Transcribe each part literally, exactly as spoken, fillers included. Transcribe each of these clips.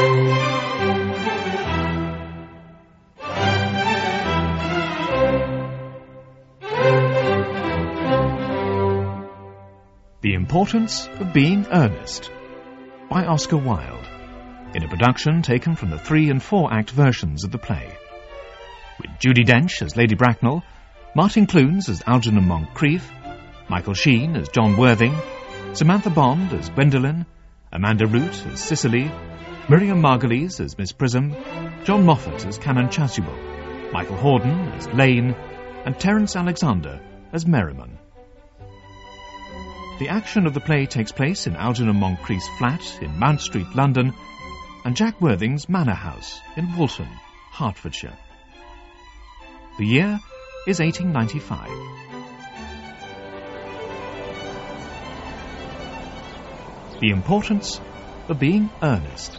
The Importance of Being Earnest by Oscar Wilde, in a production taken from the three and four act versions of the play. With Judi Dench as Lady Bracknell, Martin Clunes as Algernon Moncrief, Michael Sheen as John Worthing, Samantha Bond as Gwendolen, Amanda Root as Cicely, Miriam Margolyes as Miss Prism, John Moffat as Canon Chasuble, Michael Hordern as Lane, and Terence Alexander as Merriman. The action of the play takes place in Algernon Moncrief's flat in Mount Street, London, and Jack Worthing's manor house in Walton, Hertfordshire. The year is eighteen ninety-five. The Importance of Being Earnest.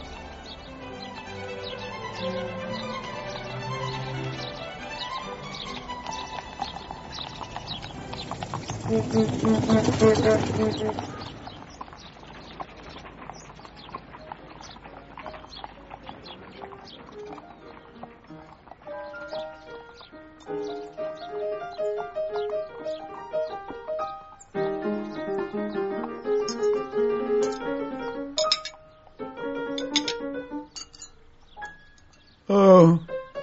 Oh.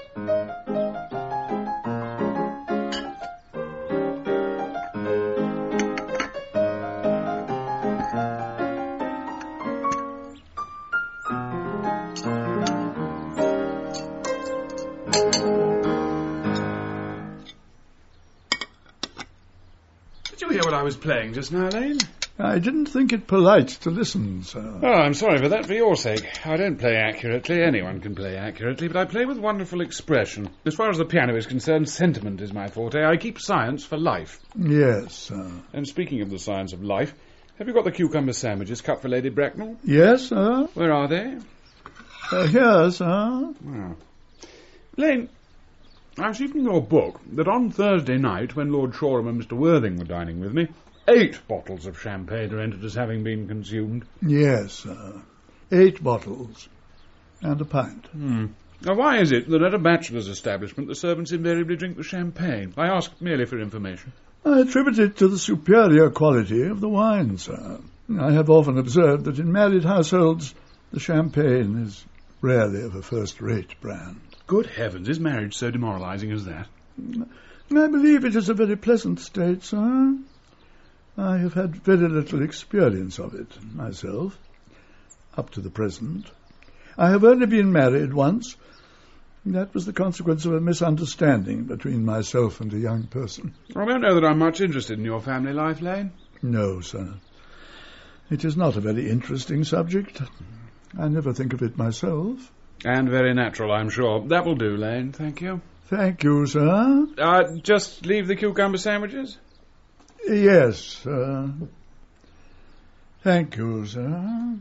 Did you hear what I was playing just now, Lane? I didn't think it polite to listen, sir. Oh, I'm sorry for that, for your sake. I don't play accurately. Anyone can play accurately, but I play with wonderful expression. As far as the piano is concerned, sentiment is my forte. I keep science for life. Yes, sir. And speaking of the science of life, have you got the cucumber sandwiches cut for Lady Bracknell? Yes, sir. Where are they? Uh, here, sir. Oh. Lane, I've seen in your book that on Thursday night, when Lord Shoreham and Mister Worthing were dining with me, eight bottles of champagne are entered as having been consumed. Yes, sir. Eight bottles. And a pint. Hmm. Now, why is it that at a bachelor's establishment the servants invariably drink the champagne? I ask merely for information. I attribute it to the superior quality of the wine, sir. I have often observed that in married households the champagne is rarely of a first-rate brand. Good heavens, is marriage so demoralising as that? I believe it is a very pleasant state, sir. I have had very little experience of it myself, up to the present. I have only been married once. That was the consequence of a misunderstanding between myself and a young person. I don't know that I'm much interested in your family life, Lane. No, sir. It is not a very interesting subject. I never think of it myself. And very natural, I'm sure. That will do, Lane. Thank you. Thank you, sir. Uh, just leave the cucumber sandwiches? Yes, sir. Thank you, sir.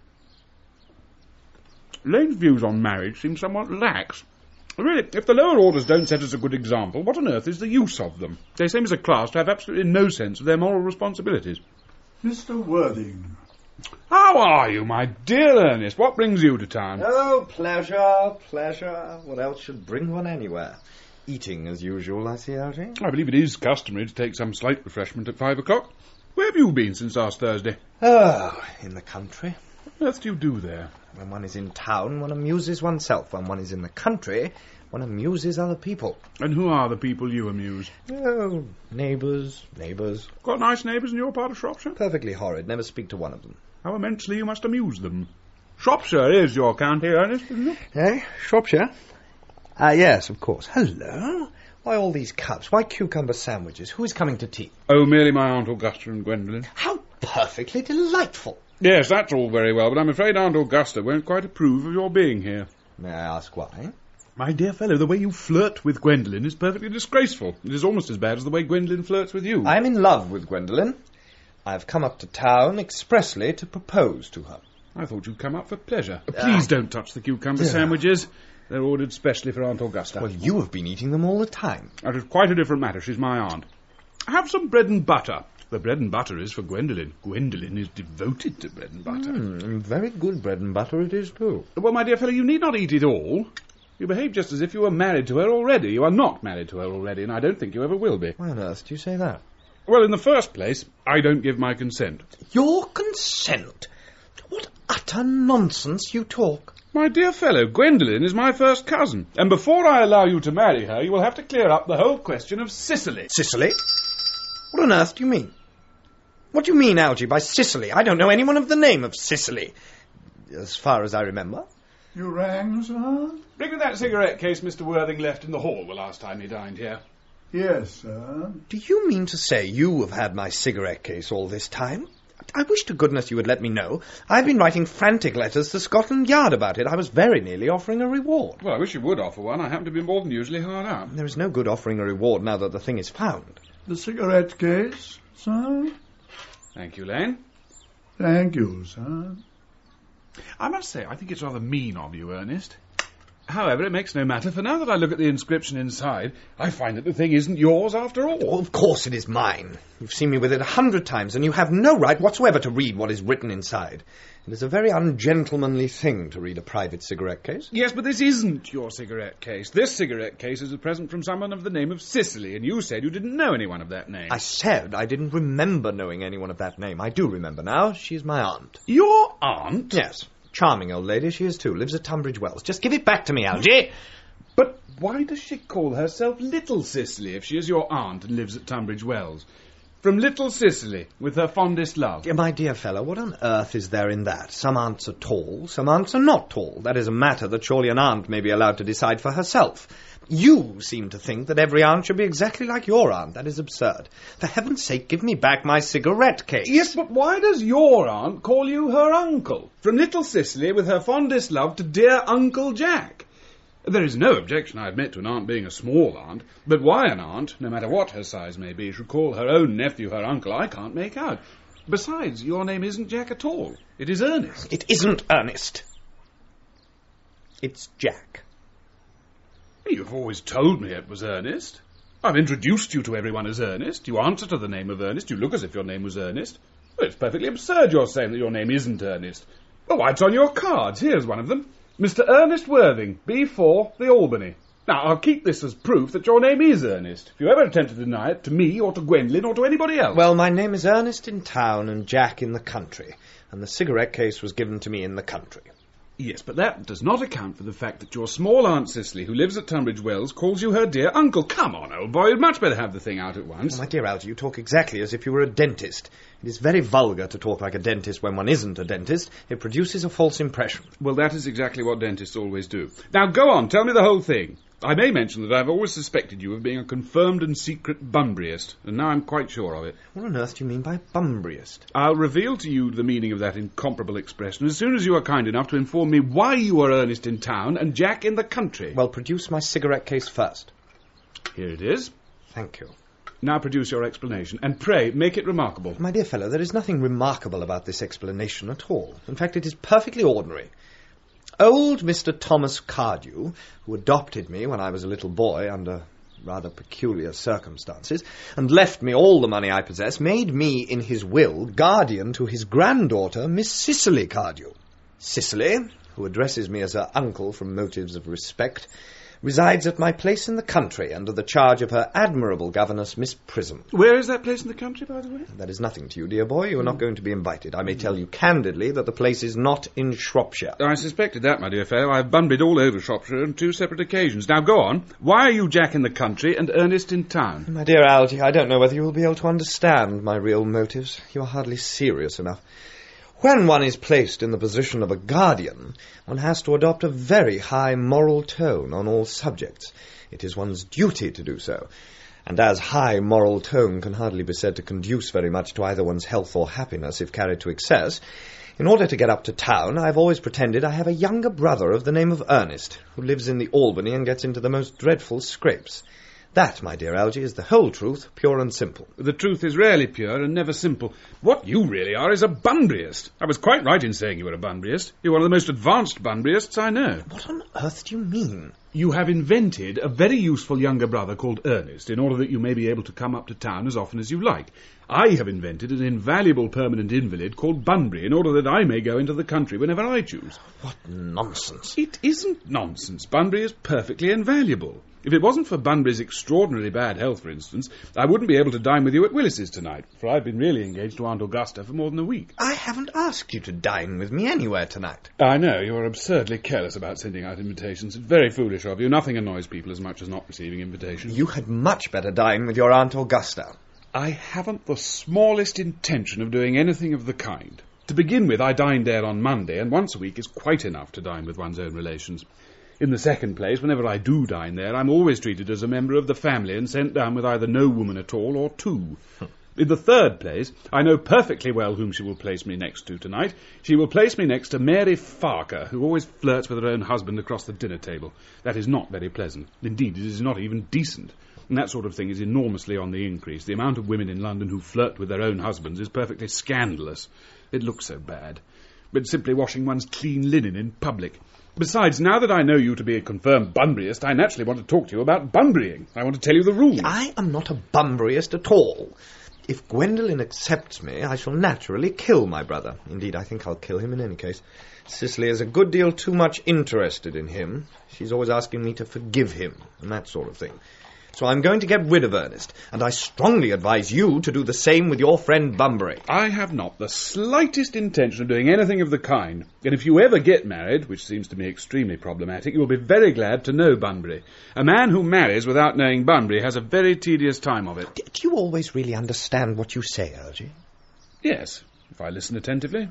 Lane's views on marriage seem somewhat lax. Really, if the lower orders don't set us a good example, what on earth is the use of them? They seem as a class to have absolutely no sense of their moral responsibilities. Mister Worthing. How are you, my dear Ernest? What brings you to town? Oh, pleasure, pleasure. What else should bring one anywhere? Eating as usual, I see, Archie. I believe it is customary to take some slight refreshment at five o'clock. Where have you been since last Thursday? Oh, in the country. What on earth do you do there? When one is in town, one amuses oneself. When one is in the country, one amuses other people. And who are the people you amuse? Oh, neighbours, neighbours. Got nice neighbours in your part of Shropshire? Perfectly horrid. Never speak to one of them. How immensely you must amuse them. Shropshire is your county, Ernest, isn't it? Eh? Shropshire? Ah, uh, yes, of course. Hello. Why all these cups? Why cucumber sandwiches? Who is coming to tea? Oh, merely my Aunt Augusta and Gwendolen. How perfectly delightful. Yes, that's all very well, but I'm afraid Aunt Augusta won't quite approve of your being here. May I ask why? My dear fellow, the way you flirt with Gwendolen is perfectly disgraceful. It is almost as bad as the way Gwendolen flirts with you. I am in love with Gwendolen. I have come up to town expressly to propose to her. I thought you'd come up for pleasure. Uh, Please don't touch the cucumber yeah. sandwiches. They're ordered specially for Aunt Augusta. Well, you have been eating them all the time. That is quite a different matter. She's my aunt. Have some bread and butter. The bread and butter is for Gwendolen. Gwendolen is devoted to bread and butter. Mm, very good bread and butter it is, too. Well, my dear fellow, you need not eat it all. You behave just as if you were married to her already. You are not married to her already, and I don't think you ever will be. Why on earth do you say that? Well, in the first place, I don't give my consent. Your consent? What utter nonsense you talk. My dear fellow, Gwendolen is my first cousin, and before I allow you to marry her, you will have to clear up the whole question of Sicily. Sicily? What on earth do you mean? What do you mean, Algy, by Sicily? I don't know anyone of the name of Sicily, as far as I remember. You rang, sir? Bring me that cigarette case Mister Worthing left in the hall the last time he dined here. Yes, sir. Do you mean to say you have had my cigarette case all this time? I wish to goodness you would let me know. I've been writing frantic letters to Scotland Yard about it. I was very nearly offering a reward. Well, I wish you would offer one. I happen to be more than usually hard up. There is no good offering a reward now that the thing is found. The cigarette case, sir? Thank you, Lane. Thank you, sir. I must say, I think it's rather mean of you, Ernest. However, it makes no matter, for now that I look at the inscription inside, I find that the thing isn't yours after all. Oh, of course it is mine. You've seen me with it a hundred times, and you have no right whatsoever to read what is written inside. It is a very ungentlemanly thing to read a private cigarette case. Yes, but this isn't your cigarette case. This cigarette case is a present from someone of the name of Cicely, and you said you didn't know anyone of that name. I said I didn't remember knowing anyone of that name. I do remember now. She is my aunt. Your aunt? Yes. Charming old lady she is too. Lives at Tunbridge Wells. Just give it back to me, Algy. But why does she call herself Little Cicely if she is your aunt and lives at Tunbridge Wells? From Little Cicely, with her fondest love. Dear, my dear fellow, what on earth is there in that? Some aunts are tall, some aunts are not tall. That is a matter that surely an aunt may be allowed to decide for herself. You seem to think that every aunt should be exactly like your aunt. That is absurd. For heaven's sake, give me back my cigarette case. Yes, but why does your aunt call you her uncle? From Little Cicely, with her fondest love, to dear Uncle Jack. There is no objection, I admit, to an aunt being a small aunt, but why an aunt, no matter what her size may be, should call her own nephew her uncle, I can't make out. Besides, your name isn't Jack at all. It is Ernest. It isn't Ernest. It's Jack. You've always told me it was Ernest. I've introduced you to everyone as Ernest. You answer to the name of Ernest. You look as if your name was Ernest. Well, it's perfectly absurd you're saying that your name isn't Ernest. Oh, why, it's on your cards. Here's one of them. Mister Ernest Worthing, B four, The Albany. Now, I'll keep this as proof that your name is Ernest. If you ever attempt to deny it, to me, or to Gwendolen, or to anybody else. Well, my name is Ernest in town and Jack in the country, and the cigarette case was given to me in the country. Yes, but that does not account for the fact that your small Aunt Cicely, who lives at Tunbridge Wells, calls you her dear uncle. Come on, old boy, you'd much better have the thing out at once. Oh, my dear Algy, you talk exactly as if you were a dentist. It is very vulgar to talk like a dentist when one isn't a dentist. It produces a false impression. Well, that is exactly what dentists always do. Now, go on, tell me the whole thing. I may mention that I've always suspected you of being a confirmed and secret Bunburyist, and now I'm quite sure of it. What on earth do you mean by Bunburyist? I'll reveal to you the meaning of that incomparable expression as soon as you are kind enough to inform me why you are Ernest in town and Jack in the country. Well, produce my cigarette case first. Here it is. Thank you. Now produce your explanation, and pray, make it remarkable. My dear fellow, there is nothing remarkable about this explanation at all. In fact, it is perfectly ordinary. Old Mister Thomas Cardew, who adopted me when I was a little boy under rather peculiar circumstances, and left me all the money I possess, made me, in his will, guardian to his granddaughter, Miss Cicely Cardew. Cicely, who addresses me as her uncle from motives of respect, resides at my place in the country under the charge of her admirable governess, Miss Prism. Where is that place in the country, by the way? That is nothing to you, dear boy. You are not going to be invited. I may tell you candidly that the place is not in Shropshire. I suspected that, my dear fellow. I've bunburyed all over Shropshire on two separate occasions. Now, go on. Why are you Jack in the country and Ernest in town? My dear Algy, I don't know whether you will be able to understand my real motives. You are hardly serious enough. When one is placed in the position of a guardian, one has to adopt a very high moral tone on all subjects. It is one's duty to do so. And as high moral tone can hardly be said to conduce very much to either one's health or happiness if carried to excess, in order to get up to town, I've always pretended I have a younger brother of the name of Ernest, who lives in the Albany and gets into the most dreadful scrapes. That, my dear Algy, is the whole truth, pure and simple. The truth is rarely pure and never simple. What you really are is a Bunburyist. I was quite right in saying you were a Bunburyist. You're one of the most advanced Bunburyists I know. What on earth do you mean? You have invented a very useful younger brother called Ernest in order that you may be able to come up to town as often as you like. I have invented an invaluable permanent invalid called Bunbury in order that I may go into the country whenever I choose. What nonsense. It isn't nonsense. Bunbury is perfectly invaluable. If it wasn't for Bunbury's extraordinarily bad health, for instance, I wouldn't be able to dine with you at Willis's tonight, for I've been really engaged to Aunt Augusta for more than a week. I haven't asked you to dine with me anywhere tonight. I know, you're absurdly careless about sending out invitations. It's very foolish of you. Nothing annoys people as much as not receiving invitations. You had much better dine with your Aunt Augusta. I haven't the smallest intention of doing anything of the kind. To begin with, I dined there on Monday, and once a week is quite enough to dine with one's own relations. In the second place, whenever I do dine there, I'm always treated as a member of the family and sent down with either no woman at all or two. In the third place, I know perfectly well whom she will place me next to tonight. She will place me next to Mary Farker, who always flirts with her own husband across the dinner table. That is not very pleasant. Indeed, it is not even decent. And that sort of thing is enormously on the increase. The amount of women in London who flirt with their own husbands is perfectly scandalous. It looks so bad. But simply washing one's clean linen in public. Besides, now that I know you to be a confirmed Bunburyist, I naturally want to talk to you about Bunburying. I want to tell you the rules. I am not a Bunburyist at all. If Gwendolen accepts me, I shall naturally kill my brother. Indeed, I think I'll kill him in any case. Cicely is a good deal too much interested in him. She's always asking me to forgive him, and that sort of thing. So I'm going to get rid of Ernest, and I strongly advise you to do the same with your friend Bunbury. I have not the slightest intention of doing anything of the kind. And if you ever get married, which seems to me extremely problematic, you will be very glad to know Bunbury. A man who marries without knowing Bunbury has a very tedious time of it. D- do you always really understand what you say, Algy? Yes, if I listen attentively.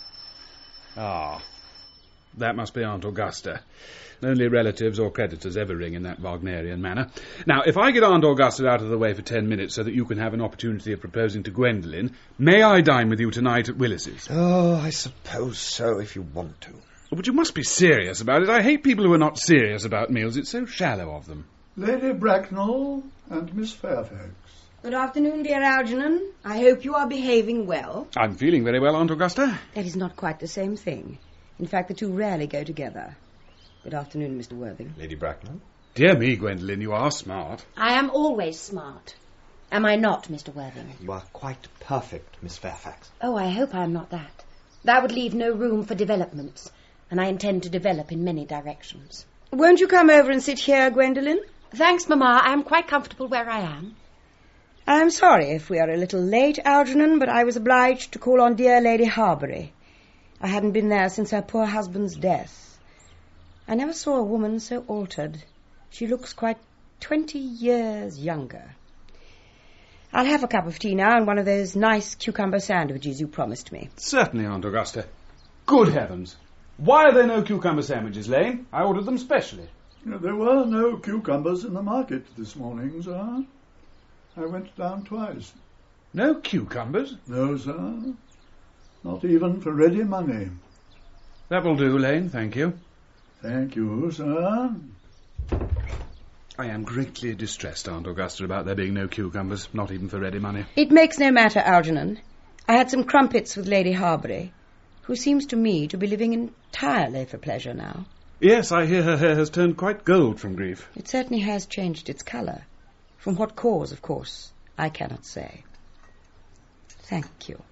Ah, that must be Aunt Augusta. Only relatives or creditors ever ring in that Wagnerian manner. Now, if I get Aunt Augusta out of the way for ten minutes so that you can have an opportunity of proposing to Gwendolen, may I dine with you tonight at Willis's? Oh, I suppose so, if you want to. But you must be serious about it. I hate people who are not serious about meals. It's so shallow of them. Lady Bracknell and Miss Fairfax. Good afternoon, dear Algernon. I hope you are behaving well. I'm feeling very well, Aunt Augusta. That is not quite the same thing. In fact, the two rarely go together. Good afternoon, Mister Worthing. Lady Bracknell? Dear me, Gwendolen, you are smart. I am always smart. Am I not, Mister Worthing? You are quite perfect, Miss Fairfax. Oh, I hope I am not that. That would leave no room for developments, and I intend to develop in many directions. Won't you come over and sit here, Gwendolen? Thanks, Mamma. I am quite comfortable where I am. I am sorry if we are a little late, Algernon, but I was obliged to call on dear Lady Harbury. I hadn't been there since her poor husband's death. I never saw a woman so altered. She looks quite twenty years younger. I'll have a cup of tea now and one of those nice cucumber sandwiches you promised me. Certainly, Aunt Augusta. Good heavens. Why are there no cucumber sandwiches, Lane? I ordered them specially. You know, there were no cucumbers in the market this morning, sir. I went down twice. No cucumbers? No, sir. Not even for ready money. That will do, Lane, thank you. Thank you, sir. I am greatly distressed, Aunt Augusta, about there being no cucumbers, not even for ready money. It makes no matter, Algernon. I had some crumpets with Lady Harbury, who seems to me to be living entirely for pleasure now. Yes, I hear her hair has turned quite gold from grief. It certainly has changed its colour. From what cause, of course, I cannot say. Thank you.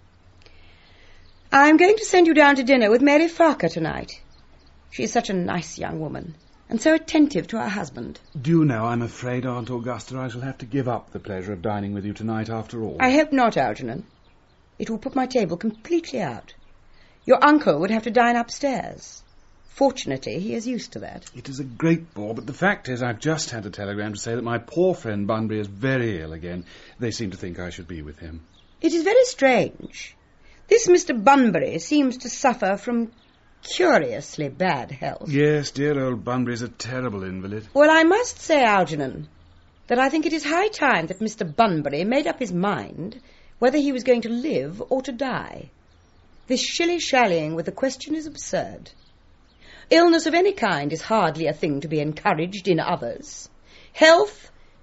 I'm going to send you down to dinner with Mary Farker tonight. She is such a nice young woman, and so attentive to her husband. Do you know, I'm afraid, Aunt Augusta, I shall have to give up the pleasure of dining with you tonight after all. I hope not, Algernon. It will put my table completely out. Your uncle would have to dine upstairs. Fortunately, he is used to that. It is a great bore, but the fact is I've just had a telegram to say that my poor friend Bunbury is very ill again. They seem to think I should be with him. It is very strange. This Mister Bunbury seems to suffer from curiously bad health. Yes, dear old Bunbury's a terrible invalid. Well, I must say, Algernon, that I think it is high time that Mister Bunbury made up his mind whether he was going to live or to die. This shilly-shallying with the question is absurd. Illness of any kind is hardly a thing to be encouraged in others. Health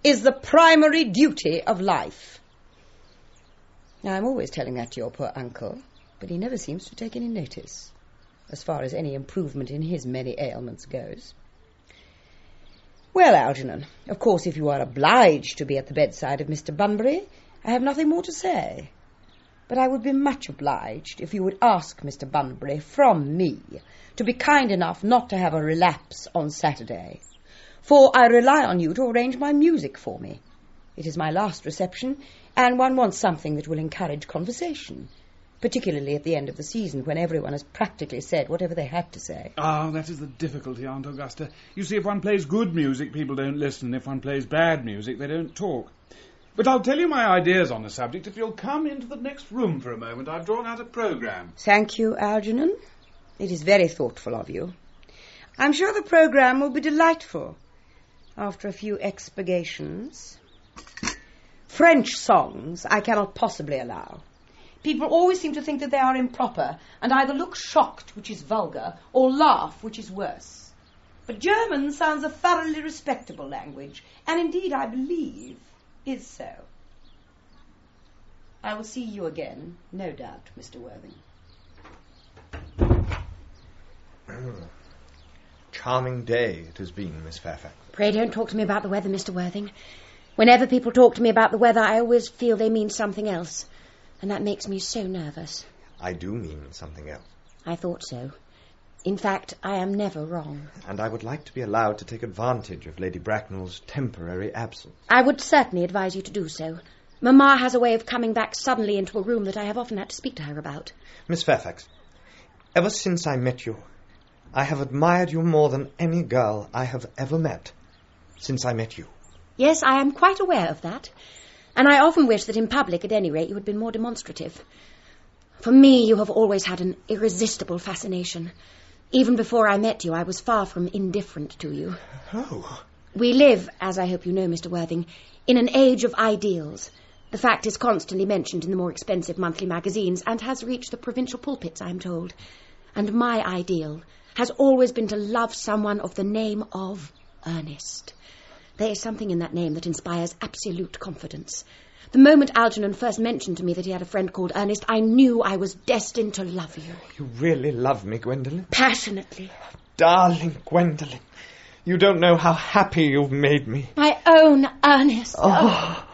is the primary duty of life. Now, I'm always telling that to your poor uncle, but he never seems to take any notice, as far as any improvement in his many ailments goes. Well, Algernon, of course, if you are obliged to be at the bedside of Mister Bunbury, I have nothing more to say. But I would be much obliged if you would ask Mister Bunbury from me to be kind enough not to have a relapse on Saturday, for I rely on you to arrange my music for me. It is my last reception, and one wants something that will encourage conversation, particularly at the end of the season when everyone has practically said whatever they had to say. Ah, that is the difficulty, Aunt Augusta. You see, if one plays good music, people don't listen. If one plays bad music, they don't talk. But I'll tell you my ideas on the subject if you'll come into the next room for a moment. I've drawn out a programme. Thank you, Algernon. It is very thoughtful of you. I'm sure the programme will be delightful after a few expurgations. French songs I cannot possibly allow. People always seem to think that they are improper and either look shocked, which is vulgar, or laugh, which is worse. But German sounds a thoroughly respectable language, and indeed, I believe, is so. I will see you again, no doubt, Mister Worthing. Charming day it has been, Miss Fairfax. Pray don't talk to me about the weather, Mister Worthing. Whenever people talk to me about the weather, I always feel they mean something else. And that makes me so nervous. I do mean something else. I thought so. In fact, I am never wrong. And I would like to be allowed to take advantage of Lady Bracknell's temporary absence. I would certainly advise you to do so. Mamma has a way of coming back suddenly into a room that I have often had to speak to her about. Miss Fairfax, ever since I met you, I have admired you more than any girl I have ever met. Since I met you. Yes, I am quite aware of that. And I often wish that in public, at any rate, you had been more demonstrative. For me, you have always had an irresistible fascination. Even before I met you, I was far from indifferent to you. Oh. We live, as I hope you know, Mister Worthing, in an age of ideals. The fact is constantly mentioned in the more expensive monthly magazines and has reached the provincial pulpits, I am told. And my ideal has always been to love someone of the name of Ernest. There is something in that name that inspires absolute confidence. The moment Algernon first mentioned to me that he had a friend called Ernest, I knew I was destined to love you. You really love me, Gwendolen? Passionately. Darling Gwendolen, you don't know how happy you've made me. My own Ernest. Oh.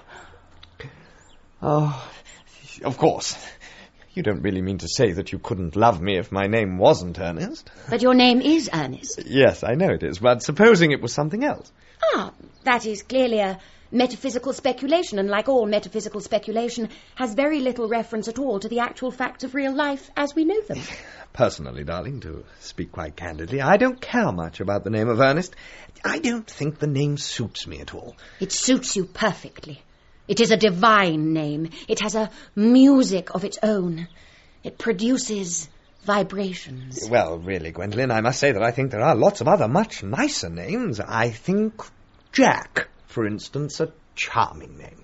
Oh, of course. You don't really mean to say that you couldn't love me if my name wasn't Ernest? But your name is Ernest. Yes, I know it is, but supposing it was something else. Ah, that is clearly a metaphysical speculation, and like all metaphysical speculation, has very little reference at all to the actual facts of real life as we know them. Personally, darling, to speak quite candidly, I don't care much about the name of Ernest. I don't think the name suits me at all. It suits you perfectly. It is a divine name. It has a music of its own. It produces vibrations. Well, really, Gwendolen, I must say that I think there are lots of other much nicer names. I think Jack, for instance, a charming name.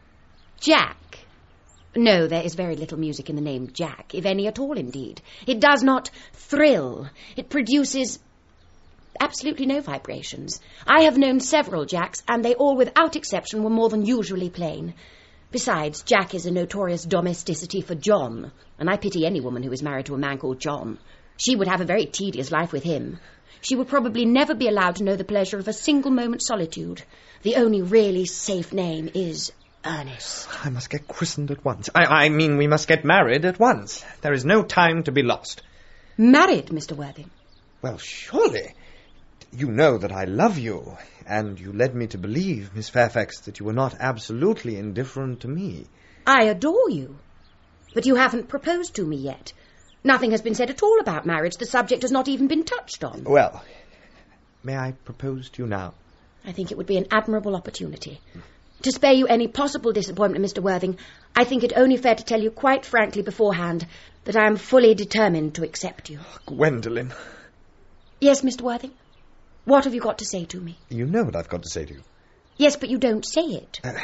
Jack? No, there is very little music in the name Jack, if any at all, indeed. It does not thrill. It produces absolutely no vibrations. I have known several Jacks, and they all, without exception, were more than usually plain. Besides, Jack is a notorious domesticity for John, and I pity any woman who is married to a man called John. She would have a very tedious life with him. She would probably never be allowed to know the pleasure of a single moment's solitude. The only really safe name is Ernest. I must get christened at once. I, I mean, we must get married at once. There is no time to be lost. Married, Mister Worthing? Well, surely. You know that I love you, and you led me to believe, Miss Fairfax, that you were not absolutely indifferent to me. I adore you. But you haven't proposed to me yet. Nothing has been said at all about marriage. The subject has not even been touched on. Well, may I propose to you now? I think it would be an admirable opportunity. To spare you any possible disappointment, Mister Worthing, I think it only fair to tell you quite frankly beforehand that I am fully determined to accept you. Gwendolen. Yes, Mister Worthing? What have you got to say to me? You know what I've got to say to you. Yes, but you don't say it. Uh,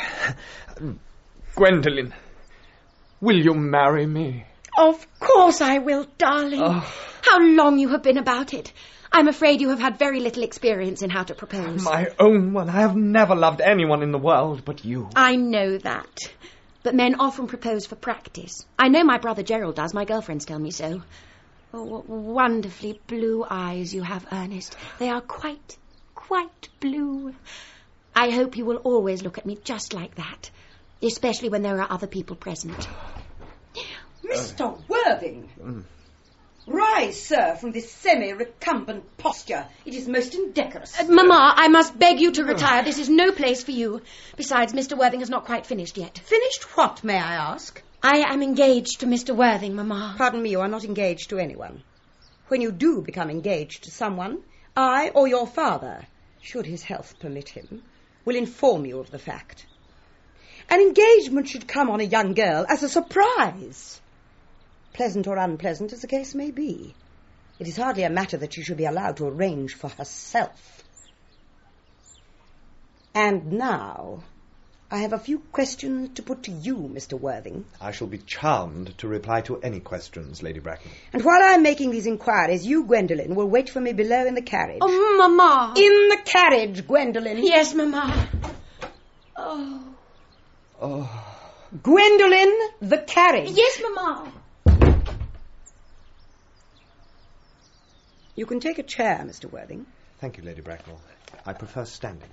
Gwendolen, will you marry me? Of course I will, darling. Oh. How long you have been about it. I'm afraid you have had very little experience in how to propose. My own one. I have never loved anyone in the world but you. I know that. But men often propose for practice. I know my brother Gerald does. My girlfriends tell me so. Oh, what wonderfully blue eyes you have, Ernest. They are quite, quite blue. I hope you will always look at me just like that, especially when there are other people present. Mister Worthing! Mm. Rise, sir, from this semi-recumbent posture. It is most indecorous. Uh, Mamma, I must beg you to retire. This is no place for you. Besides, Mister Worthing has not quite finished yet. Finished what, may I ask? I am engaged to Mister Worthing, Mamma. Pardon me, you are not engaged to anyone. When you do become engaged to someone, I or your father, should his health permit him, will inform you of the fact. An engagement should come on a young girl as a surprise. Pleasant or unpleasant as the case may be. It is hardly a matter that she should be allowed to arrange for herself. And now, I have a few questions to put to you, Mister Worthing. I shall be charmed to reply to any questions, Lady Bracknell. And while I am making these inquiries, you, Gwendolen, will wait for me below in the carriage. Oh, Mamma! In the carriage, Gwendolen. Yes, Mamma. Oh. Oh. Gwendolen, the carriage. Yes, Mamma. You can take a chair, Mister Worthing. Thank you, Lady Bracknell. I prefer standing.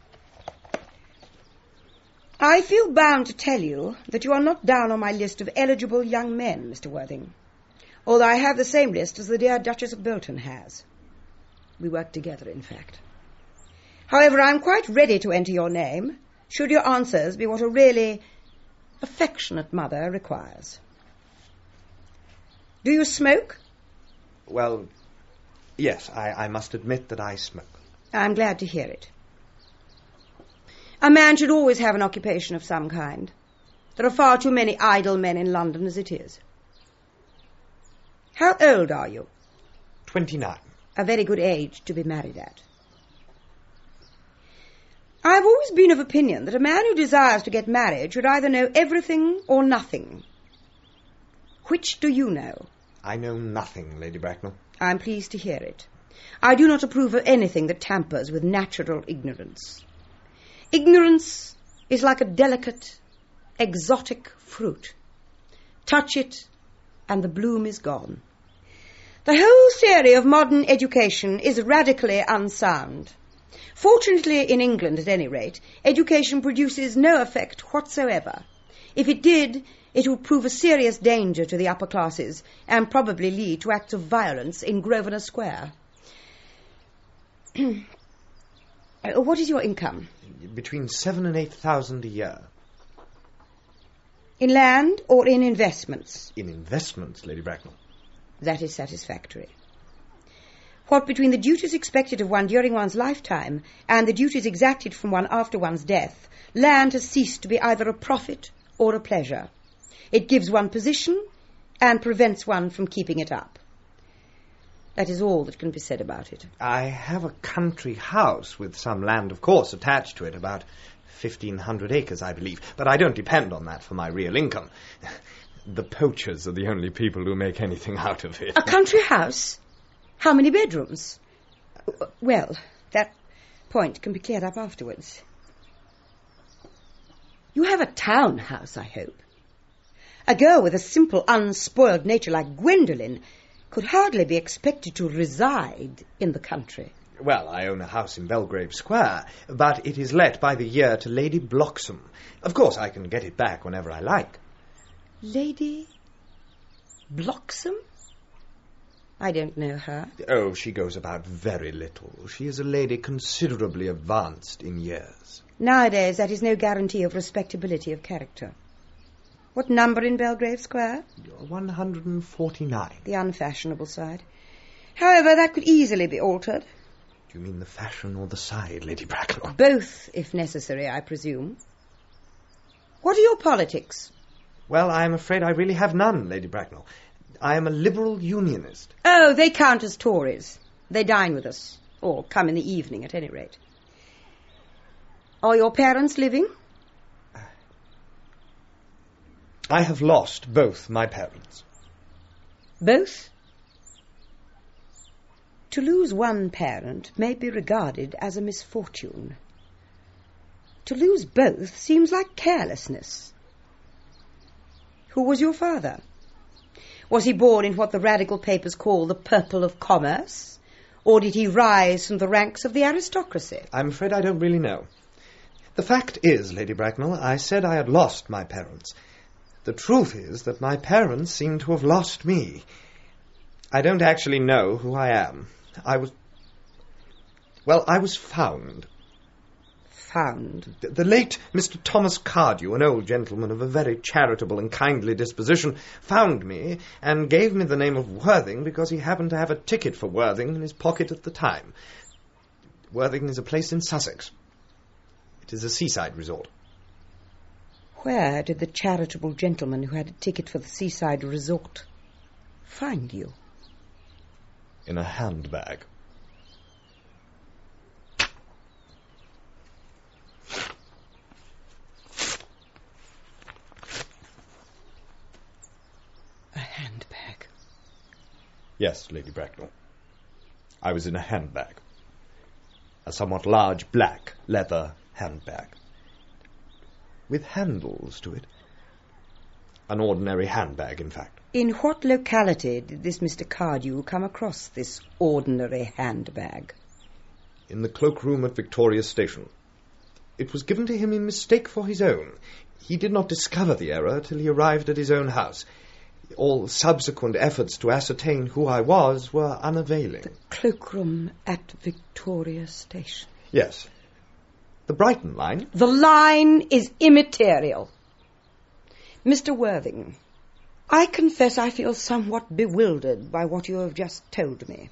I feel bound to tell you that you are not down on my list of eligible young men, Mister Worthing, although I have the same list as the dear Duchess of Bolton has. We work together, in fact. However, I am quite ready to enter your name, should your answers be what a really affectionate mother requires. Do you smoke? Well, yes, I, I must admit that I smoke. I'm glad to hear it. A man should always have an occupation of some kind. There are far too many idle men in London as it is. How old are you? Twenty-nine. A very good age to be married at. I've always been of opinion that a man who desires to get married should either know everything or nothing. Which do you know? I know nothing, Lady Bracknell. I'm pleased to hear it. I do not approve of anything that tampers with natural ignorance. Ignorance is like a delicate, exotic fruit. Touch it, and the bloom is gone. The whole theory of modern education is radically unsound. Fortunately, in England, at any rate, education produces no effect whatsoever. If it did, it would prove a serious danger to the upper classes and probably lead to acts of violence in Grosvenor Square. What is your income? Between seven and eight thousand a year. In land or in investments? In investments, Lady Bracknell. That is satisfactory. What between the duties expected of one during one's lifetime and the duties exacted from one after one's death, land has ceased to be either a profit or a pleasure. It gives one position and prevents one from keeping it up. That is all that can be said about it. I have a country house with some land, of course, attached to it, about fifteen hundred acres, I believe, but I don't depend on that for my real income. The poachers are the only people who make anything out of it. A country house? How many bedrooms? Well, that point can be cleared up afterwards. You have a townhouse, I hope. A girl with a simple, unspoiled nature like Gwendolen could hardly be expected to reside in the country. Well, I own a house in Belgrave Square, but it is let by the year to Lady Bloxham. Of course, I can get it back whenever I like. Lady Bloxham? I don't know her. Oh, she goes about very little. She is a lady considerably advanced in years. Nowadays, that is no guarantee of respectability of character. What number in Belgrave Square? one hundred forty-nine. The unfashionable side. However, that could easily be altered. Do you mean the fashion or the side, Lady Bracknell? Both, if necessary, I presume. What are your politics? Well, I am afraid I really have none, Lady Bracknell. I am a liberal unionist. Oh, they count as Tories. They dine with us, or come in the evening at any rate. Are your parents living? I have lost both my parents. Both? To lose one parent may be regarded as a misfortune. To lose both seems like carelessness. Who was your father? Was he born in what the radical papers call the purple of commerce? Or did he rise from the ranks of the aristocracy? I'm afraid I don't really know. The fact is, Lady Bracknell, I said I had lost my parents. The truth is that my parents seem to have lost me. I don't actually know who I am. I was... Well, I was found. Found? The, the late Mister Thomas Cardew, an old gentleman of a very charitable and kindly disposition, found me and gave me the name of Worthing because he happened to have a ticket for Worthing in his pocket at the time. Worthing is a place in Sussex. It is a seaside resort. Where did the charitable gentleman who had a ticket for the seaside resort find you? In a handbag. A handbag? Yes, Lady Bracknell. I was in a handbag. A somewhat large black leather handbag. With handles to it. An ordinary handbag, in fact. In what locality did this Mister Cardew come across this ordinary handbag? In the cloakroom at Victoria Station. It was given to him in mistake for his own. He did not discover the error till he arrived at his own house. All subsequent efforts to ascertain who I was were unavailing. The cloakroom at Victoria Station? Yes. The Brighton line? The line is immaterial. Mister Worthing, I confess I feel somewhat bewildered by what you have just told me.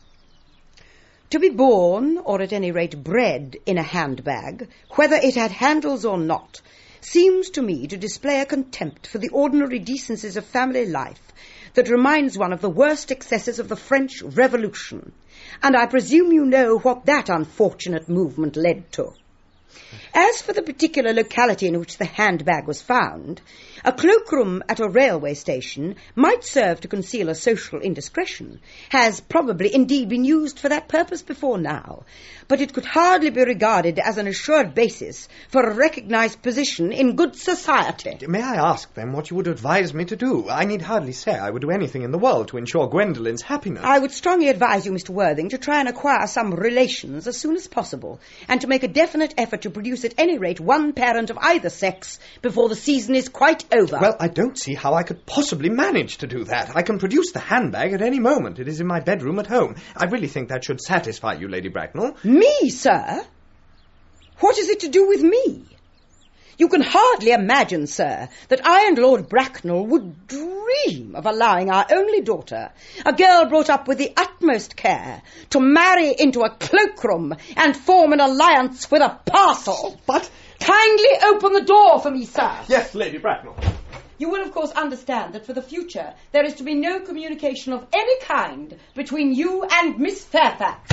To be born, or at any rate bred, in a handbag, whether it had handles or not, seems to me to display a contempt for the ordinary decencies of family life that reminds one of the worst excesses of the French Revolution, and I presume you know what that unfortunate movement led to. As for the particular locality in which the handbag was found, a cloakroom at a railway station might serve to conceal a social indiscretion, has probably indeed been used for that purpose before now, but it could hardly be regarded as an assured basis for a recognized position in good society. May I ask, then, what you would advise me to do? I need hardly say I would do anything in the world to ensure Gwendolen's happiness. I would strongly advise you, Mister Worthing, to try and acquire some relations as soon as possible, and to make a definite effort to produce at any rate one parent of either sex before the season is quite over. Well, I don't see how I could possibly manage to do that. I can produce the handbag at any moment. It is in my bedroom at home. I really think that should satisfy you, Lady Bracknell. Me, sir? What is it to do with me? You can hardly imagine, sir, that I and Lord Bracknell would dream of allowing our only daughter, a girl brought up with the utmost care, to marry into a cloakroom and form an alliance with a parcel. But... Kindly open the door for me, sir. Yes, Lady Bracknell. You will, of course, understand that for the future there is to be no communication of any kind between you and Miss Fairfax.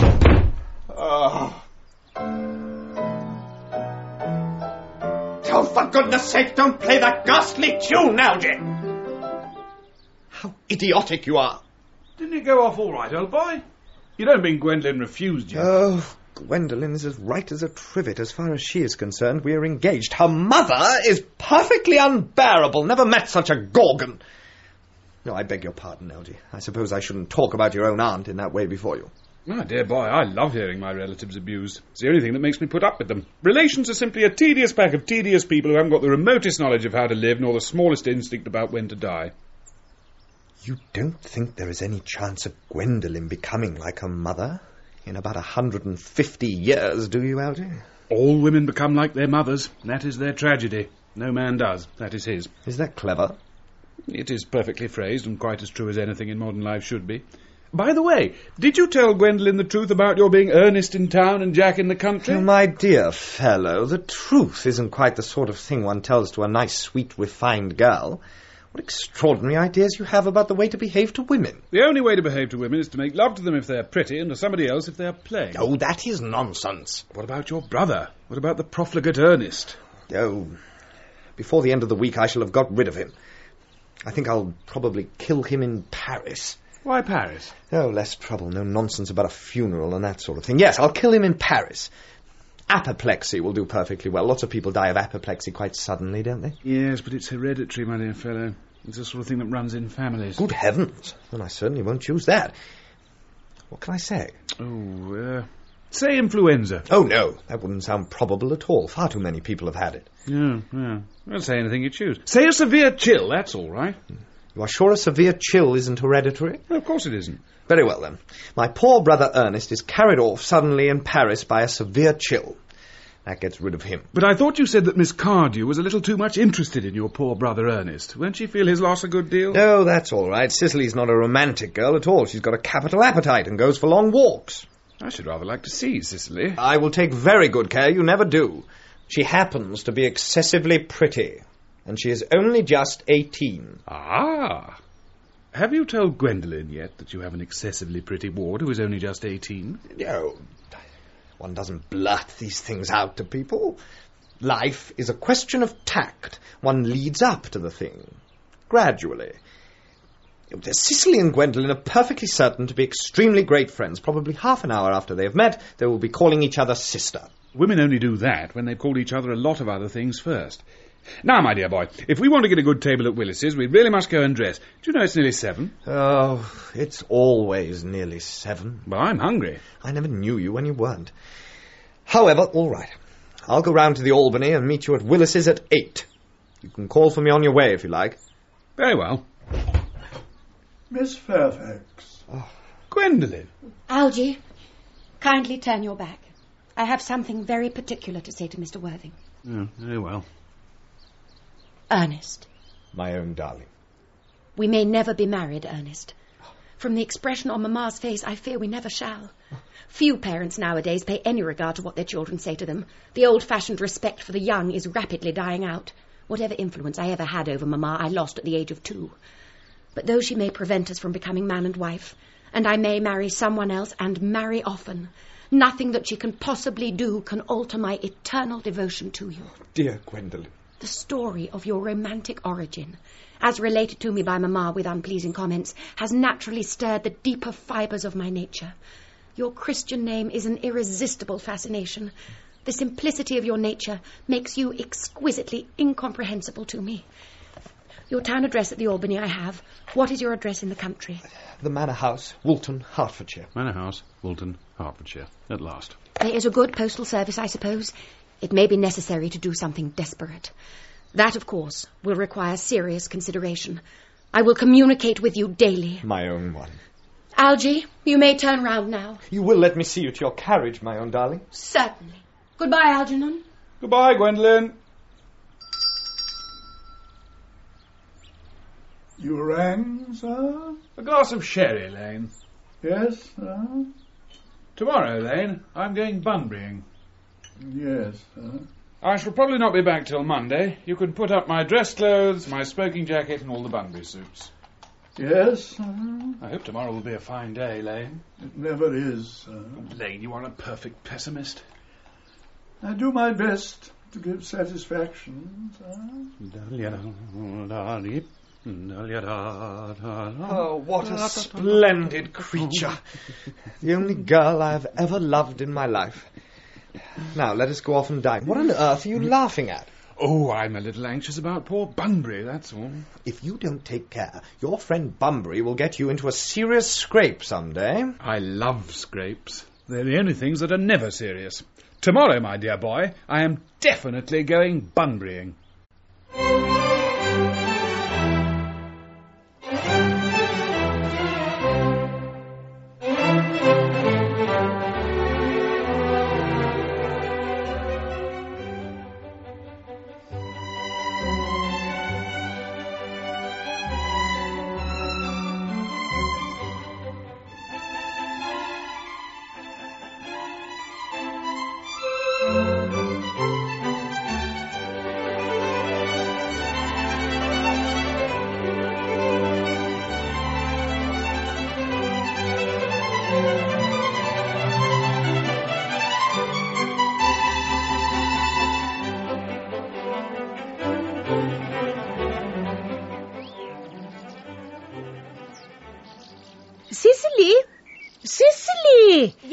Oh. Oh, for goodness sake, don't play that ghastly tune now, Jim. How idiotic you are. Didn't it go off all right, old boy? You don't mean Gwendolen refused you? Oh, Gwendolen is as right as a trivet. As far as she is concerned, we are engaged. Her mother is perfectly unbearable. Never met such a gorgon. No, I beg your pardon, Elgie. I suppose I shouldn't talk about your own aunt in that way before you. My dear boy, I love hearing my relatives abused. It's the only thing that makes me put up with them. Relations are simply a tedious pack of tedious people who haven't got the remotest knowledge of how to live nor the smallest instinct about when to die. You don't think there is any chance of Gwendolen becoming like her mother in about a hundred and fifty years, do you, Algy? All women become like their mothers. That is their tragedy. No man does. That is his. Is that clever? It is perfectly phrased and quite as true as anything in modern life should be. By the way, did you tell Gwendolen the truth about your being Ernest in town and Jack in the country? Oh, my dear fellow, the truth isn't quite the sort of thing one tells to a nice, sweet, refined girl. What extraordinary ideas you have about the way to behave to women. The only way to behave to women is to make love to them if they're pretty and to somebody else if they're plain. Oh, that is nonsense. What about your brother? What about the profligate Ernest? Oh, before the end of the week I shall have got rid of him. I think I'll probably kill him in Paris. Why Paris? Oh, less trouble, no nonsense about a funeral and that sort of thing. Yes, I'll kill him in Paris. Apoplexy will do perfectly well. Lots of people die of apoplexy quite suddenly, don't they? Yes, but it's hereditary, my dear fellow. It's the sort of thing that runs in families. Good heavens. Well, I certainly won't choose that. What can I say? Oh, uh, say influenza. Oh, no, that wouldn't sound probable at all. Far too many people have had it. Yeah, yeah. Well, say anything you choose. Say a severe chill, that's all right. You are sure a severe chill isn't hereditary? Well, of course it isn't. Very well, then. My poor brother Ernest is carried off suddenly in Paris by a severe chill. That gets rid of him. But I thought you said that Miss Cardew was a little too much interested in your poor brother Ernest. Won't she feel his loss a good deal? No, that's all right. Cicely's not a romantic girl at all. She's got a capital appetite and goes for long walks. I should rather like to see Cicely. I will take very good care you never do. She happens to be excessively pretty, and she is only just eighteen. Ah! Have you told Gwendolen yet that you have an excessively pretty ward who is only just eighteen? No, one doesn't blurt these things out to people. Life is a question of tact. One leads up to the thing, gradually. Cicely and Gwendolen are perfectly certain to be extremely great friends. Probably half an hour after they have met, they will be calling each other sister. Women only do that when they've called each other a lot of other things first. Now, my dear boy, if we want to get a good table at Willis's, we really must go and dress. Do you know it's nearly seven? Oh, it's always nearly seven. Well, I'm hungry. I never knew you when you weren't. However, all right. I'll go round to the Albany and meet you at Willis's at eight. You can call for me on your way if you like. Very well. Miss Fairfax. Oh. Gwendolen. Algy, kindly turn your back. I have something very particular to say to Mister Worthing. Oh, very well. Ernest. My own darling. We may never be married, Ernest. From the expression on Mamma's face, I fear we never shall. Few parents nowadays pay any regard to what their children say to them. The old-fashioned respect for the young is rapidly dying out. Whatever influence I ever had over Mamma, I lost at the age of two. But though she may prevent us from becoming man and wife, and I may marry someone else and marry often, nothing that she can possibly do can alter my eternal devotion to you. Dear Gwendolen. The story of your romantic origin, as related to me by Mamma with unpleasing comments, has naturally stirred the deeper fibres of my nature. Your Christian name is an irresistible fascination. The simplicity of your nature makes you exquisitely incomprehensible to me. Your town address at the Albany I have. What is your address in the country? The Manor House, Woolton, Hertfordshire. Manor House, Woolton, Hertfordshire. At last. There is a good postal service, I suppose. It may be necessary to do something desperate. That, of course, will require serious consideration. I will communicate with you daily. My own one. Algy, you may turn round now. You will let me see you to your carriage, my own darling? Certainly. Goodbye, Algernon. Goodbye, Gwendolen. You rang, sir? A glass of sherry, Lane. Yes, sir? Tomorrow, Lane, I'm going Bunburying. Yes, sir. I shall probably not be back till Monday. You can put up my dress clothes, my smoking jacket, and all the Bunbury suits. Yes, sir? I hope tomorrow will be a fine day, Lane. It never is, sir. Lane, you are a perfect pessimist. I do my best to give satisfaction, sir. Oh, what a splendid creature. The only girl I have ever loved in my life. Now, let us go off and dine. What on earth are you laughing at? Oh, I'm a little anxious about poor Bunbury, that's all. If you don't take care, your friend Bunbury will get you into a serious scrape someday. I love scrapes. They're the only things that are never serious. Tomorrow, my dear boy, I am definitely going Bunburying.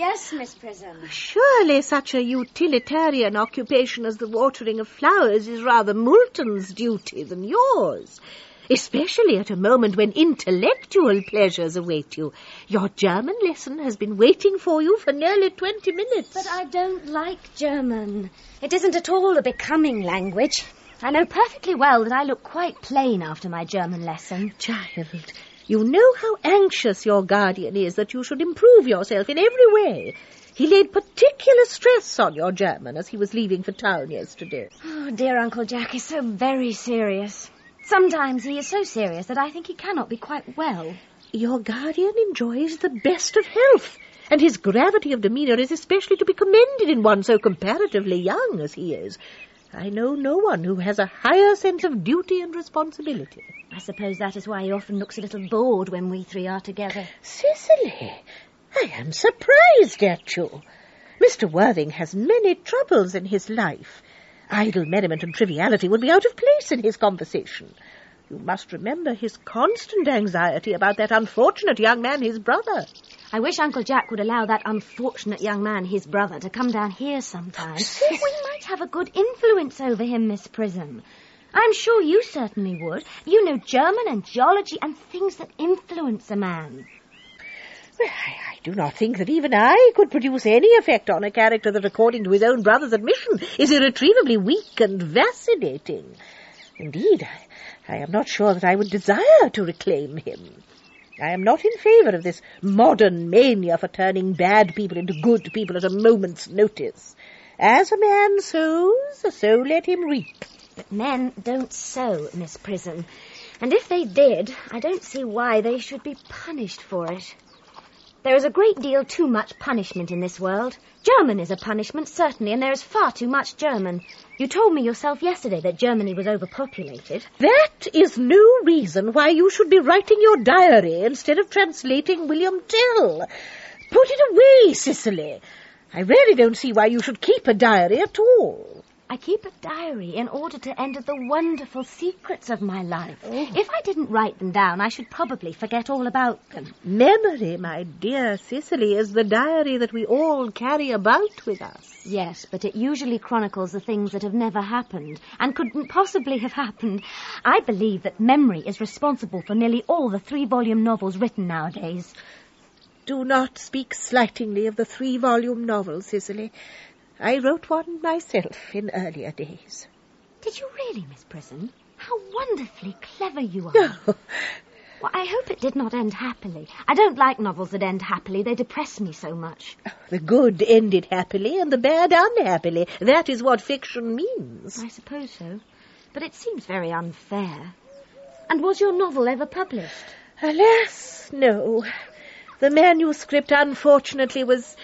Yes, Miss Prism. Surely such a utilitarian occupation as the watering of flowers is rather Moulton's duty than yours, especially at a moment when intellectual pleasures await you. Your German lesson has been waiting for you for nearly twenty minutes. But I don't like German. It isn't at all a becoming language. I know perfectly well that I look quite plain after my German lesson. Child, you know how anxious your guardian is that you should improve yourself in every way. He laid particular stress on your German as he was leaving for town yesterday. Oh, dear Uncle Jack is so very serious. Sometimes he is so serious that I think he cannot be quite well. Your guardian enjoys the best of health, and his gravity of demeanour is especially to be commended in one so comparatively young as he is. I know no one who has a higher sense of duty and responsibility. I suppose that is why he often looks a little bored when we three are together. Cicely, I am surprised at you. Mister Worthing has many troubles in his life. Idle merriment and triviality would be out of place in his conversation. You must remember his constant anxiety about that unfortunate young man, his brother. I wish Uncle Jack would allow that unfortunate young man, his brother, to come down here sometime. Oh, we might have a good influence over him, Miss Prism. I'm sure you certainly would. You know German and geology and things that influence a man. Well, I, I do not think that even I could produce any effect on a character that, according to his own brother's admission, is irretrievably weak and vacillating. Indeed, I, I am not sure that I would desire to reclaim him. I am not in favour of this modern mania for turning bad people into good people at a moment's notice. As a man sows, so let him reap. But men don't sow, Miss Prism. And if they did, I don't see why they should be punished for it. There is a great deal too much punishment in this world. German is a punishment, certainly, and there is far too much German. You told me yourself yesterday that Germany was overpopulated. That is no reason why you should be writing your diary instead of translating William Tell. Put it away, Cicely. I really don't see why you should keep a diary at all. I keep a diary in order to enter the wonderful secrets of my life. Oh. If I didn't write them down, I should probably forget all about them. Memory, my dear Cicely, is the diary that we all carry about with us. Yes, but it usually chronicles the things that have never happened and couldn't possibly have happened. I believe that memory is responsible for nearly all the three-volume novels written nowadays. Do not speak slightingly of the three-volume novel, Cicely. I wrote one myself in earlier days. Did you really, Miss Prism? How wonderfully clever you are. No. Well, I hope it did not end happily. I don't like novels that end happily. They depress me so much. The good ended happily and the bad unhappily. That is what fiction means. I suppose so. But it seems very unfair. And was your novel ever published? Alas, no. The manuscript, unfortunately, was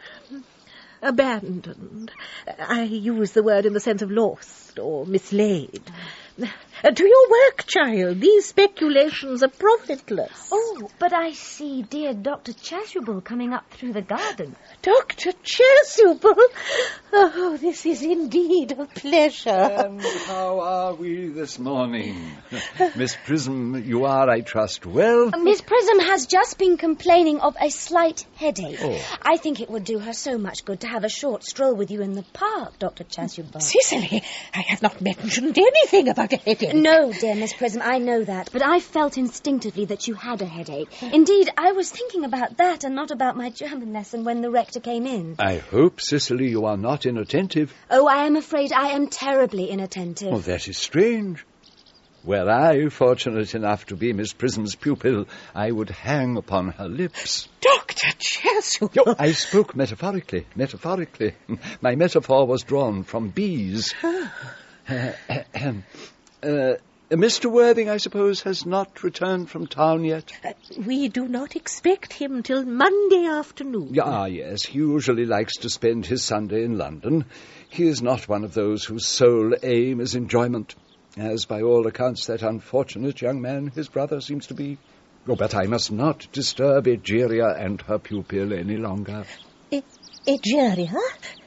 abandoned. I use the word in the sense of lost or mislaid. Uh, to your work, child. These speculations are profitless. Oh, but I see dear Doctor Chasuble coming up through the garden. Doctor Chasuble? Oh, this is indeed a pleasure. And how are we this morning? Miss Prism, you are, I trust, well? Uh, Miss Prism has just been complaining of a slight headache. Oh. I think it would do her so much good to have a short stroll with you in the park, Doctor Chasuble. Cicely, I have not mentioned anything about a headache. No, dear Miss Prism, I know that, but I felt instinctively that you had a headache. Indeed, I was thinking about that and not about my German lesson when the rector came in. I hope, Cicely, you are not inattentive. Oh, I am afraid I am terribly inattentive. Oh, that is strange. Were I fortunate enough to be Miss Prism's pupil, I would hang upon her lips. Doctor Chasuble! Yo, I spoke metaphorically, metaphorically. My metaphor was drawn from bees. uh, Uh, Mister Worthing, I suppose, has not returned from town yet? Uh, we do not expect him till Monday afternoon. Ah, yes, he usually likes to spend his Sunday in London. He is not one of those whose sole aim is enjoyment, as by all accounts that unfortunate young man, his brother, seems to be. Oh, but I must not disturb Egeria and her pupil any longer. E- Egeria?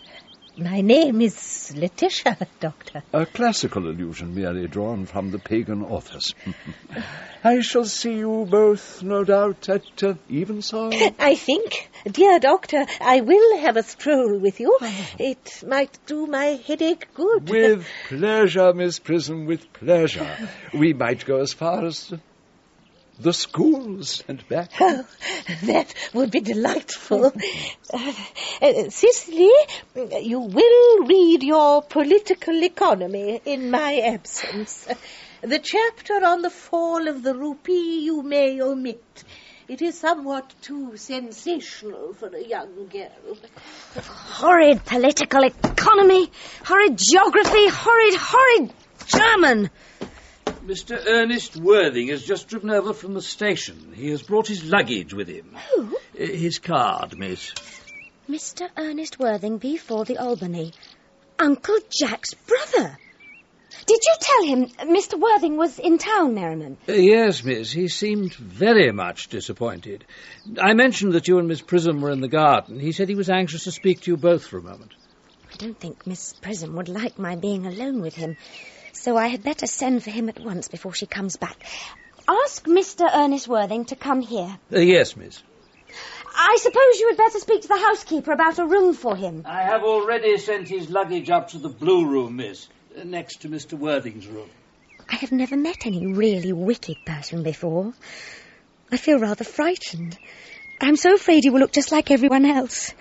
My name is Letitia, Doctor. A classical allusion merely drawn from the pagan authors. I shall see you both, no doubt, at uh, evensong. I think, dear Doctor, I will have a stroll with you. It might do my headache good. With pleasure, Miss Prism, with pleasure. We might go as far as the schools and back. Oh, that would be delightful. uh, uh, Cicely, you will read your political economy in my absence. The chapter on the fall of the rupee you may omit. It is somewhat too sensational for a young girl. Horrid political economy, horrid geography, horrid, horrid German. Mister Ernest Worthing has just driven over from the station. He has brought his luggage with him. Who? Uh, his card, miss. Mister Ernest Worthing, B four, the Albany. Uncle Jack's brother. Did you tell him Mister Worthing was in town, Merriman? Uh, yes, miss. He seemed very much disappointed. I mentioned that you and Miss Prism were in the garden. He said he was anxious to speak to you both for a moment. I don't think Miss Prism would like my being alone with him, so I had better send for him at once before she comes back. Ask Mister Ernest Worthing to come here. Uh, yes, miss. I suppose you had better speak to the housekeeper about a room for him. I have already sent his luggage up to the blue room, miss, uh, next to Mister Worthing's room. I have never met any really wicked person before. I feel rather frightened. I'm so afraid he will look just like everyone else.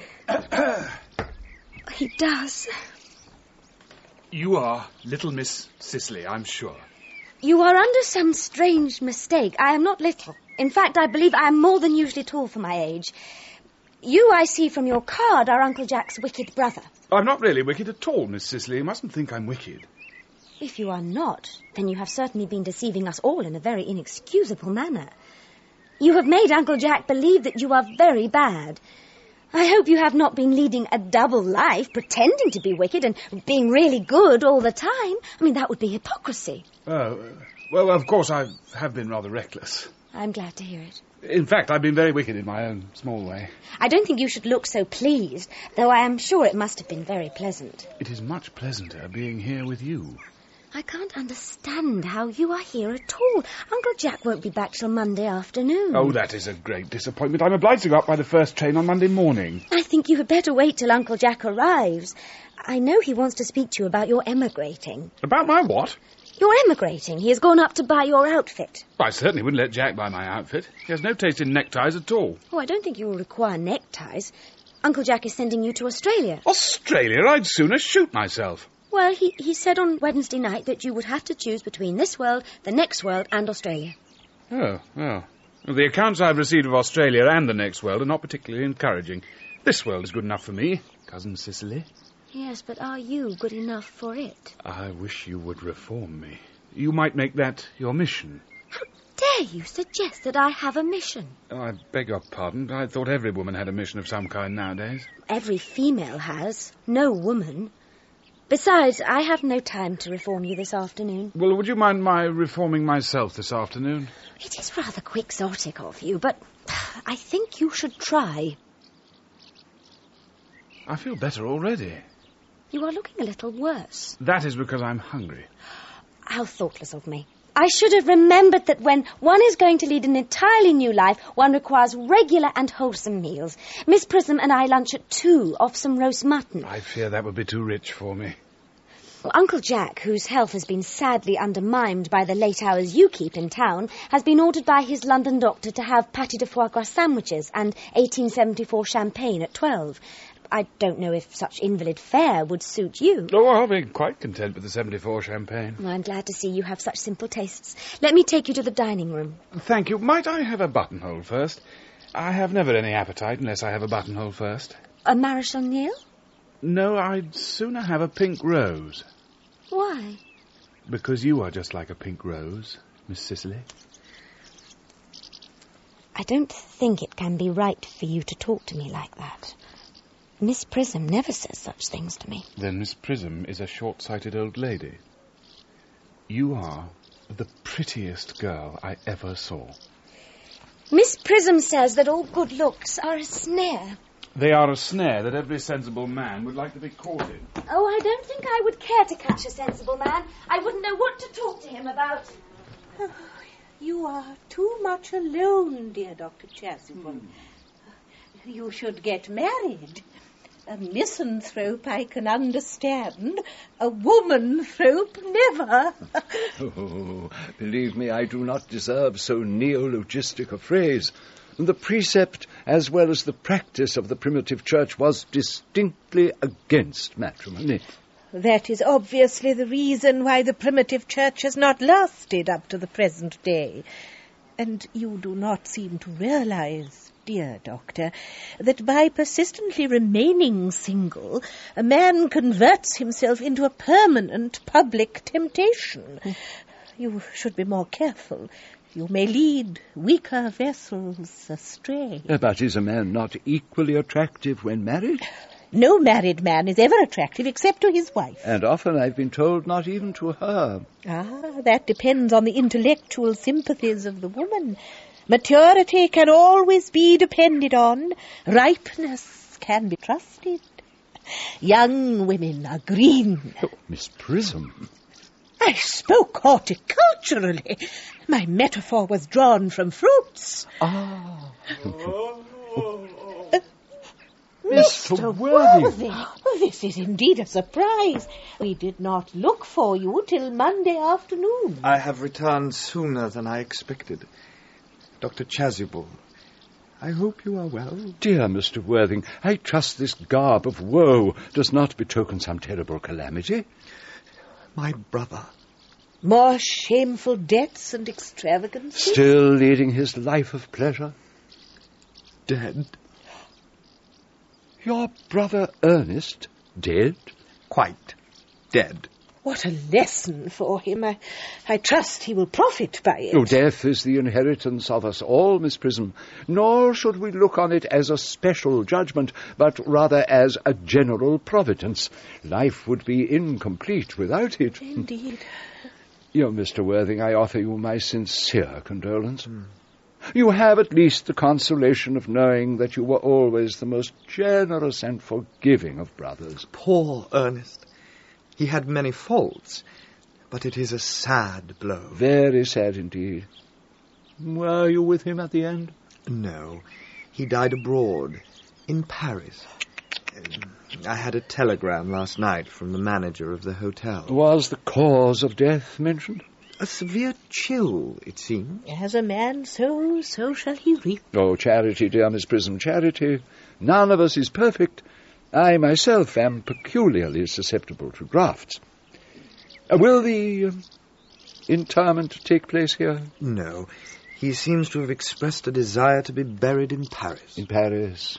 He does. You are little Miss Cicely, I'm sure. You are under some strange mistake. I am not little. In fact, I believe I am more than usually tall for my age. You, I see from your card, are Uncle Jack's wicked brother. I'm not really wicked at all, Miss Cicely. You mustn't think I'm wicked. If you are not, then you have certainly been deceiving us all in a very inexcusable manner. You have made Uncle Jack believe that you are very bad. I hope you have not been leading a double life, pretending to be wicked and being really good all the time. I mean, that would be hypocrisy. Oh, well, of course, I have been rather reckless. I'm glad to hear it. In fact, I've been very wicked in my own small way. I don't think you should look so pleased, though I am sure it must have been very pleasant. It is much pleasanter being here with you. I can't understand how you are here at all. Uncle Jack won't be back till Monday afternoon. Oh, that is a great disappointment. I'm obliged to go up by the first train on Monday morning. I think you had better wait till Uncle Jack arrives. I know he wants to speak to you about your emigrating. About my what? Your emigrating. He has gone up to buy your outfit. I certainly wouldn't let Jack buy my outfit. He has no taste in neckties at all. Oh, I don't think you will require neckties. Uncle Jack is sending you to Australia. Australia? I'd sooner shoot myself. Well, he, he said on Wednesday night that you would have to choose between this world, the next world, and Australia. Oh, well. The accounts I've received of Australia and the next world are not particularly encouraging. This world is good enough for me, Cousin Cicely. Yes, but are you good enough for it? I wish you would reform me. You might make that your mission. How dare you suggest that I have a mission? Oh, I beg your pardon. I thought every woman had a mission of some kind nowadays. Every female has. No woman. Besides, I have no time to reform you this afternoon. Well, would you mind my reforming myself this afternoon? It is rather quixotic of you, but I think you should try. I feel better already. You are looking a little worse. That is because I'm hungry. How thoughtless of me. I should have remembered that when one is going to lead an entirely new life, one requires regular and wholesome meals. Miss Prism and I lunch at two off some roast mutton. I fear that would be too rich for me. Well, Uncle Jack, whose health has been sadly undermined by the late hours you keep in town, has been ordered by his London doctor to have pâté de foie gras sandwiches and eighteen seventy-four champagne at twelve. I don't know if such invalid fare would suit you. Oh, I'll be quite content with the seventy-four champagne. Well, I'm glad to see you have such simple tastes. Let me take you to the dining room. Thank you. Might I have a buttonhole first? I have never any appetite unless I have a buttonhole first. A Marish O'Neill? No, I'd sooner have a pink rose. Why? Because you are just like a pink rose, Miss Cicely. I don't think it can be right for you to talk to me like that. Miss Prism never says such things to me. Then Miss Prism is a short-sighted old lady. You are the prettiest girl I ever saw. Miss Prism says that all good looks are a snare. They are a snare that every sensible man would like to be caught in. Oh, I don't think I would care to catch a sensible man. I wouldn't know what to talk to him about. Oh, you are too much alone, dear Doctor Chasuble. Hmm. You should get married. A misanthrope I can understand. A womanthrope never. Oh, believe me, I do not deserve so neologistic a phrase. The precept, as well as the practice of the primitive church, was distinctly against matrimony. That is obviously the reason why the primitive church has not lasted up to the present day. And you do not seem to realize, dear Doctor, that by persistently remaining single, a man converts himself into a permanent public temptation. You should be more careful. You may lead weaker vessels astray. But is a man not equally attractive when married? No married man is ever attractive except to his wife. And often, I've been told, not even to her. Ah, that depends on the intellectual sympathies of the woman. Maturity can always be depended on. Ripeness can be trusted. Young women are green. Oh, Miss Prism. I spoke horticulturally. My metaphor was drawn from fruits. Ah. Uh, Mister Worthing, this is indeed a surprise. We did not look for you till Monday afternoon. I have returned sooner than I expected. Doctor Chasuble, I hope you are well. Dear Mister Worthing, I trust this garb of woe does not betoken some terrible calamity. My brother. More shameful debts and extravagances? Still leading his life of pleasure. Dead. Your brother Ernest dead? Quite dead. What a lesson for him. I, I trust he will profit by it. Oh, death is the inheritance of us all, Miss Prism. Nor should we look on it as a special judgment, but rather as a general providence. Life would be incomplete without it. Indeed. You know, Mister Worthing, I offer you my sincere condolence. Mm. You have at least the consolation of knowing that you were always the most generous and forgiving of brothers. Poor Ernest. He had many faults, but it is a sad blow. Very sad indeed. Were you with him at the end? No. He died abroad, in Paris. I had a telegram last night from the manager of the hotel. Was the cause of death mentioned? A severe chill, it seemed. As a man sows, so shall he reap. Oh, charity, dear Miss Prism, charity. None of us is perfect. I myself am peculiarly susceptible to draughts. Uh, will the uh, interment take place here? No. He seems to have expressed a desire to be buried in Paris. In Paris?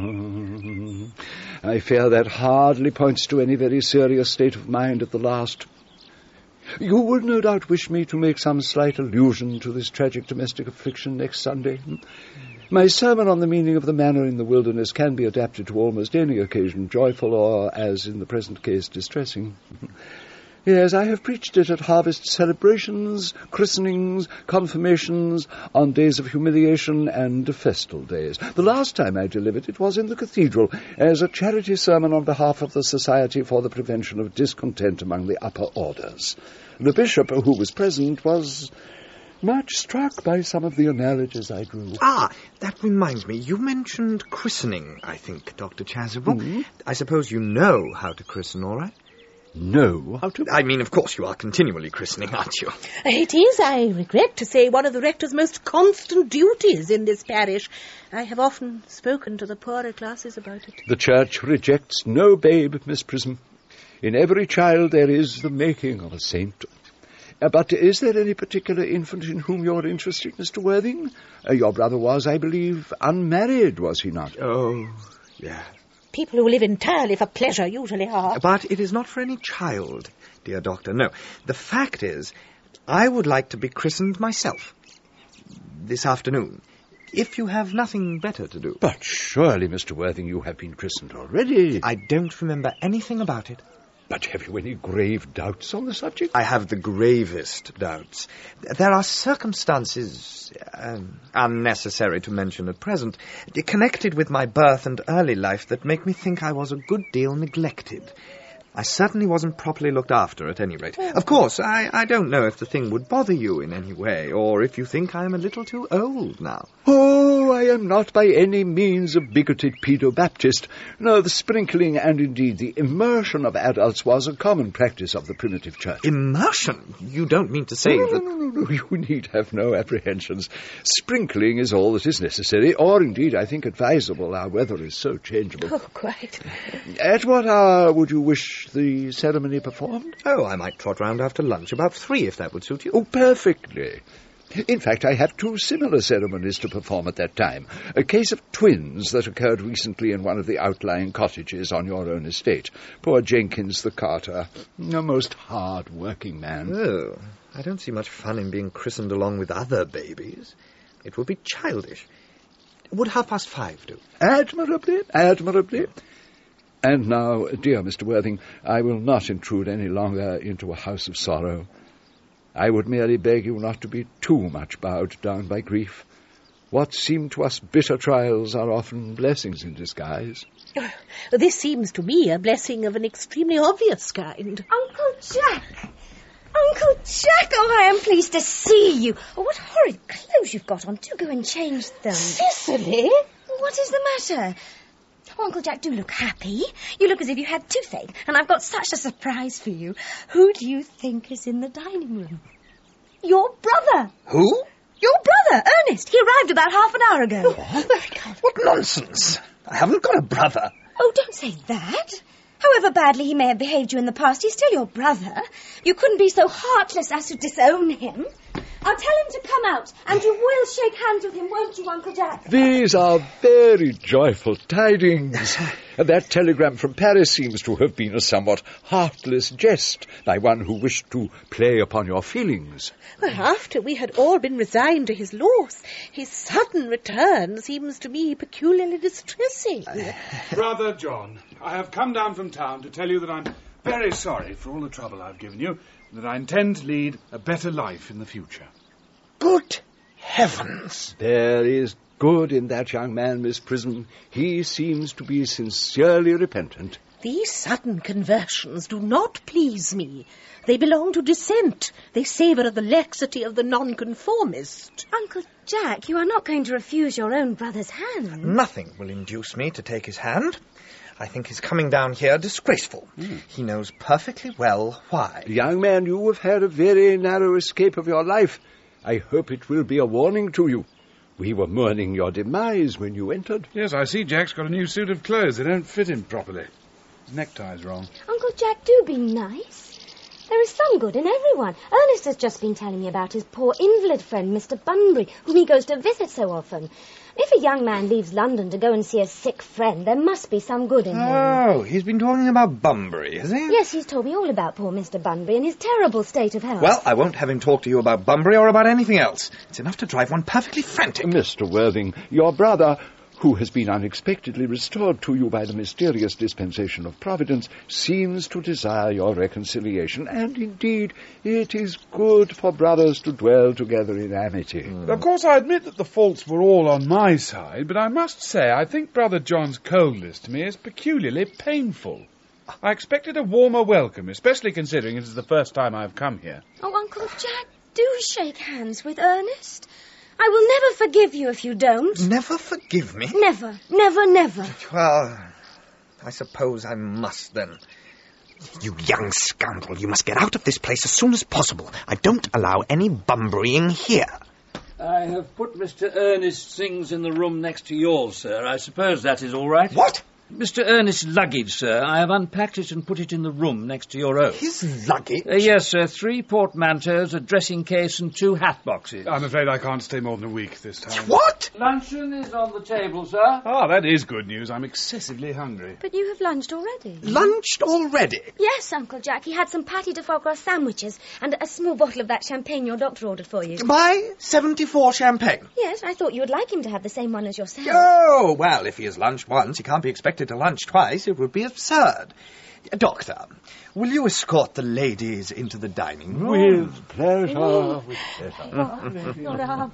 I fear that hardly points to any very serious state of mind at the last. You would no doubt wish me to make some slight allusion to this tragic domestic affliction next Sunday. My sermon on the meaning of the manner in the wilderness can be adapted to almost any occasion, joyful or, as in the present case, distressing. Yes, I have preached it at harvest celebrations, christenings, confirmations, on days of humiliation and festal days. The last time I delivered it was in the cathedral as a charity sermon on behalf of the Society for the Prevention of Discontent among the Upper Orders. The bishop, who was present, was much struck by some of the analogies I drew. Ah, that reminds me. You mentioned christening, I think, Doctor Chasuble. Mm-hmm. I suppose you know how to christen, all right? No, how to... I mean, of course you are continually christening, aren't you? It is, I regret to say, one of the rector's most constant duties in this parish. I have often spoken to the poorer classes about it. The church rejects no babe, Miss Prism. In every child there is the making of a saint. Uh, but is there any particular infant in whom you're interested, Mister Worthing? Uh, your brother was, I believe, unmarried, was he not? Oh, yes. People who live entirely for pleasure usually are. But it is not for any child, dear doctor. No. The fact is, I would like to be christened myself this afternoon, if you have nothing better to do. But surely, Mister Worthing, you have been christened already. I don't remember anything about it. But have you any grave doubts on the subject? I have the gravest doubts. There are circumstances, um, unnecessary to mention at present, connected with my birth and early life that make me think I was a good deal neglected. I certainly wasn't properly looked after, at any rate. Of course, I, I don't know if the thing would bother you in any way, or if you think I am a little too old now. Oh, I am not by any means a bigoted pedo-Baptist. No, the sprinkling and indeed the immersion of adults was a common practice of the primitive church. Immersion? You don't mean to say no, that... No, no, no, no, you need have no apprehensions. Sprinkling is all that is necessary, or indeed I think advisable. Our weather is so changeable. Oh, quite. At what hour would you wish the ceremony performed? Oh, I might trot round after lunch, about three, if that would suit you. Oh, perfectly. In fact, I have two similar ceremonies to perform at that time. A case of twins that occurred recently in one of the outlying cottages on your own estate. Poor Jenkins the carter, a most hard-working man. Oh, I don't see much fun in being christened along with other babies. It would be childish. Would half past five do? Admirably, admirably. And now, dear Mister Worthing, I will not intrude any longer into a house of sorrow. I would merely beg you not to be too much bowed down by grief. What seem to us bitter trials are often blessings in disguise. Oh, this seems to me a blessing of an extremely obvious kind. Uncle Jack! Uncle Jack! Oh, I am pleased to see you. Oh, what horrid clothes you've got on. Do go and change them. Cicely? What is the matter? Oh, Uncle Jack, do look happy. You look as if you had toothache, and I've got such a surprise for you. Who do you think is in the dining room? Your brother. Who? Your brother, Ernest. He arrived about half an hour ago. What? What nonsense. I haven't got a brother. Oh, don't say that. However badly he may have behaved you in the past, he's still your brother. You couldn't be so heartless as to disown him. I'll tell him to come out, and you will shake hands with him, won't you, Uncle Jack? These are very joyful tidings. That telegram from Paris seems to have been a somewhat heartless jest by one who wished to play upon your feelings. Well, after we had all been resigned to his loss, his sudden return seems to me peculiarly distressing. Brother John, I have come down from town to tell you that I'm very sorry for all the trouble I've given you, and that I intend to lead a better life in the future. Good heavens! There is good in that young man, Miss Prism. He seems to be sincerely repentant. These sudden conversions do not please me. They belong to dissent. They savour of the laxity of the nonconformist. Uncle Jack, you are not going to refuse your own brother's hand. Nothing will induce me to take his hand. I think his coming down here disgraceful. Mm. He knows perfectly well why. Young man, you have had a very narrow escape of your life. I hope it will be a warning to you. We were mourning your demise when you entered. Yes, I see Jack's got a new suit of clothes. They don't fit him properly. His necktie's wrong. Uncle Jack, do be nice. There is some good in everyone. Ernest has just been telling me about his poor invalid friend, Mister Bunbury, whom he goes to visit so often. If a young man leaves London to go and see a sick friend, there must be some good in him. Oh, he's been talking about Bunbury, has he? Yes, he's told me all about poor Mister Bunbury and his terrible state of health. Well, I won't have him talk to you about Bunbury or about anything else. It's enough to drive one perfectly frantic. Mister Worthing, your brother, who has been unexpectedly restored to you by the mysterious dispensation of Providence, seems to desire your reconciliation, and indeed it is good for brothers to dwell together in amity. Mm. Of course, I admit that the faults were all on my side, but I must say I think Brother John's coldness to me is peculiarly painful. I expected a warmer welcome, especially considering it is the first time I've come here. Oh, Uncle Jack, do shake hands with Ernest. I will never forgive you if you don't. Never forgive me? Never, never, never. Well, I suppose I must then. You young scoundrel, you must get out of this place as soon as possible. I don't allow any Bunburying here. I have put Mister Ernest's things in the room next to yours, sir. I suppose that is all right. What? Mister Ernest's luggage, sir. I have unpacked it and put it in the room next to your own. His luggage? Uh, yes, sir. Three portmanteaus, a dressing case, and two hat boxes. I'm afraid I can't stay more than a week this time. What? Luncheon is on the table, sir. Ah, that is good news. I'm excessively hungry. But you have lunched already. Lunched already? Yes, Uncle Jack. He had some patty de foie gras sandwiches and a small bottle of that champagne your doctor ordered for you. My seventy-four champagne? Yes, I thought you would like him to have the same one as yourself. Oh, well, if he has lunched once, he can't be expected expected to lunch twice, it would be absurd. Doctor, will you escort the ladies into the dining room? With pleasure, with pleasure.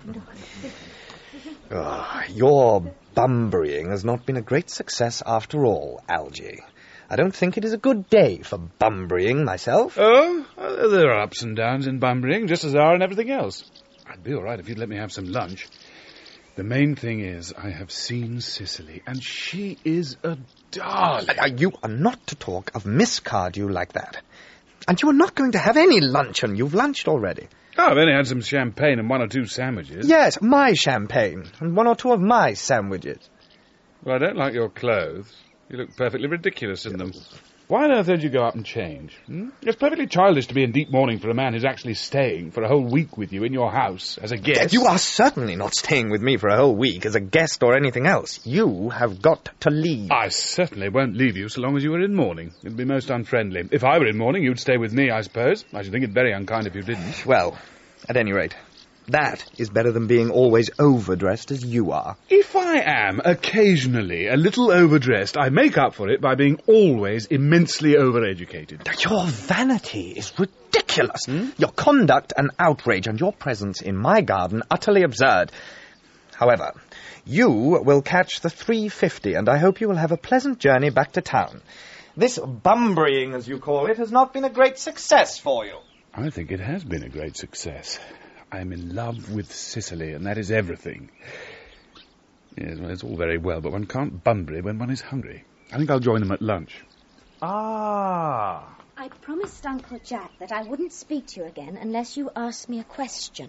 Oh, your bumburying has not been a great success after all, Algy. I don't think it is a good day for bumburying myself. Oh, uh, there are ups and downs in bumburying, just as there are in everything else. I'd be all right if you'd let me have some lunch. The main thing is I have seen Cicely, and she is a darling. Uh, you are not to talk of Miss Cardew like that. And you are not going to have any luncheon. You've lunched already. Oh, I've only had some champagne and one or two sandwiches. Yes, my champagne, and one or two of my sandwiches. Well, I don't like your clothes. You look perfectly ridiculous in them. Why on earth don't you go up and change? Hmm? It's perfectly childish to be in deep mourning for a man who's actually staying for a whole week with you in your house as a guest. You are certainly not staying with me for a whole week as a guest or anything else. You have got to leave. I certainly won't leave you so long as you are in mourning. It would be most unfriendly. If I were in mourning, you'd stay with me, I suppose. I should think it very unkind if you didn't. Well, at any rate, that is better than being always overdressed as you are. If I am occasionally a little overdressed, I make up for it by being always immensely overeducated. Your vanity is ridiculous. Hmm? Your conduct an outrage, and your presence in my garden utterly absurd. However, you will catch the three fifty, and I hope you will have a pleasant journey back to town. This bumburying, as you call it, has not been a great success for you. I think it has been a great success. I'm in love with Cicely, and that is everything. Yes, well, it's all very well, but one can't bunbury when one is hungry. I think I'll join them at lunch. Ah. I promised Uncle Jack that I wouldn't speak to you again unless you asked me a question.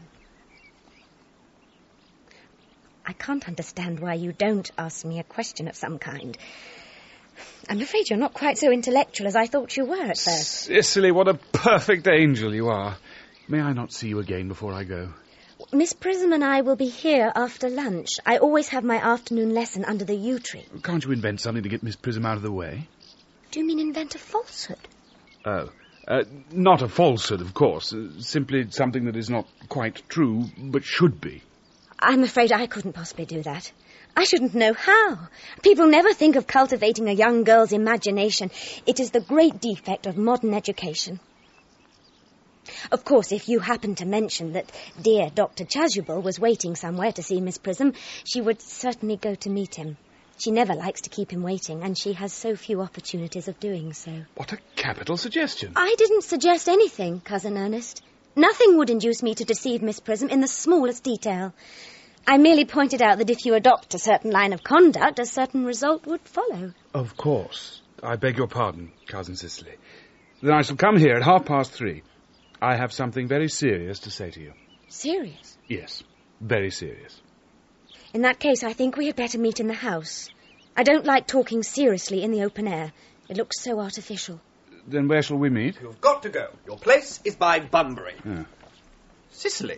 I can't understand why you don't ask me a question of some kind. I'm afraid you're not quite so intellectual as I thought you were at first. Cicely, what a perfect angel you are. May I not see you again before I go? Miss Prism and I will be here after lunch. I always have my afternoon lesson under the yew tree. Can't you invent something to get Miss Prism out of the way? Do you mean invent a falsehood? Oh. Uh, not a falsehood, of course. Uh, simply something that is not quite true, but should be. I'm afraid I couldn't possibly do that. I shouldn't know how. People never think of cultivating a young girl's imagination. It is the great defect of modern education. Of course, if you happened to mention that dear Doctor Chasuble was waiting somewhere to see Miss Prism, she would certainly go to meet him. She never likes to keep him waiting, and she has so few opportunities of doing so. What a capital suggestion. I didn't suggest anything, Cousin Ernest. Nothing would induce me to deceive Miss Prism in the smallest detail. I merely pointed out that if you adopt a certain line of conduct, a certain result would follow. Of course. I beg your pardon, Cousin Cicely. Then I shall come here at half past three. I have something very serious to say to you. Serious? Yes, very serious. In that case, I think we had better meet in the house. I don't like talking seriously in the open air. It looks so artificial. Then where shall we meet? You've got to go. Your place is by Bunbury. Yeah. Cicely.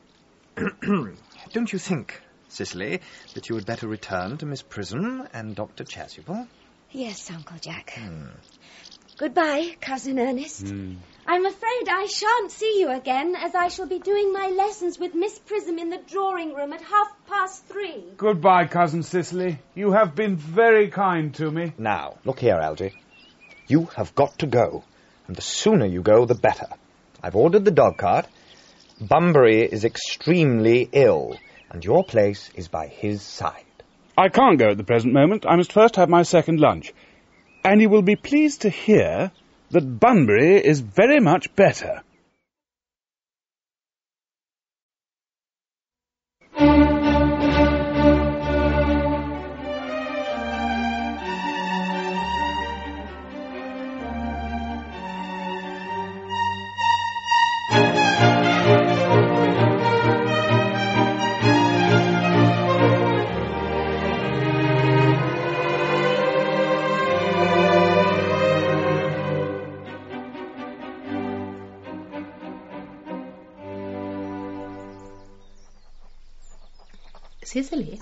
Don't you think, Cicely, that you had better return to Miss Prism and Doctor Chasuble? Yes, Uncle Jack. Hmm. Goodbye, Cousin Ernest. Hmm. I'm afraid I shan't see you again, as I shall be doing my lessons with Miss Prism in the drawing room at half past three. Goodbye, Cousin Cicely. You have been very kind to me. Now, look here, Algy. You have got to go, and the sooner you go, the better. I've ordered the dog cart. Bunbury is extremely ill, and your place is by his side. I can't go at the present moment. I must first have my second lunch. And you will be pleased to hear that Bunbury is very much better. Cicely?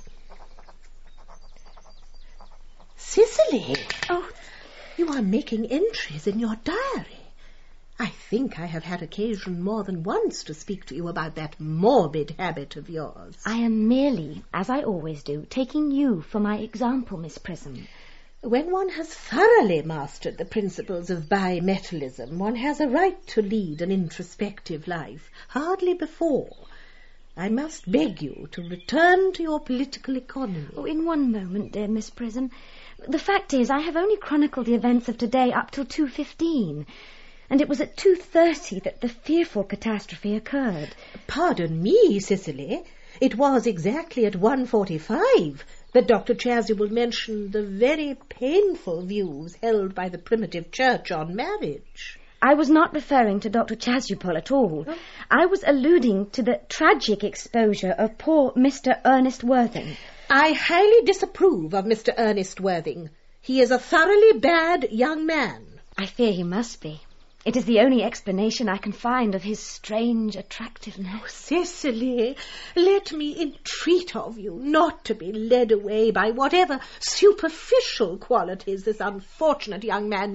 Cicely! Oh, you are making entries in your diary. I think I have had occasion more than once to speak to you about that morbid habit of yours. I am merely, as I always do, taking you for my example, Miss Prism. When one has thoroughly mastered the principles of bimetallism, one has a right to lead an introspective life. Hardly before. I must beg you to return to your political economy. Oh, in one moment, dear Miss Prism. The fact is, I have only chronicled the events of today up till two fifteen, and it was at two thirty that the fearful catastrophe occurred. Pardon me, Cicely. It was exactly at one forty-five that Doctor Chasuble mentioned the very painful views held by the primitive church on marriage. I was not referring to Doctor Chasuble at all. Oh. I was alluding to the tragic exposure of poor Mister Ernest Worthing. I highly disapprove of Mister Ernest Worthing. He is a thoroughly bad young man. I fear he must be. It is the only explanation I can find of his strange attractiveness. Oh, Cicely, let me entreat of you not to be led away by whatever superficial qualities this unfortunate young man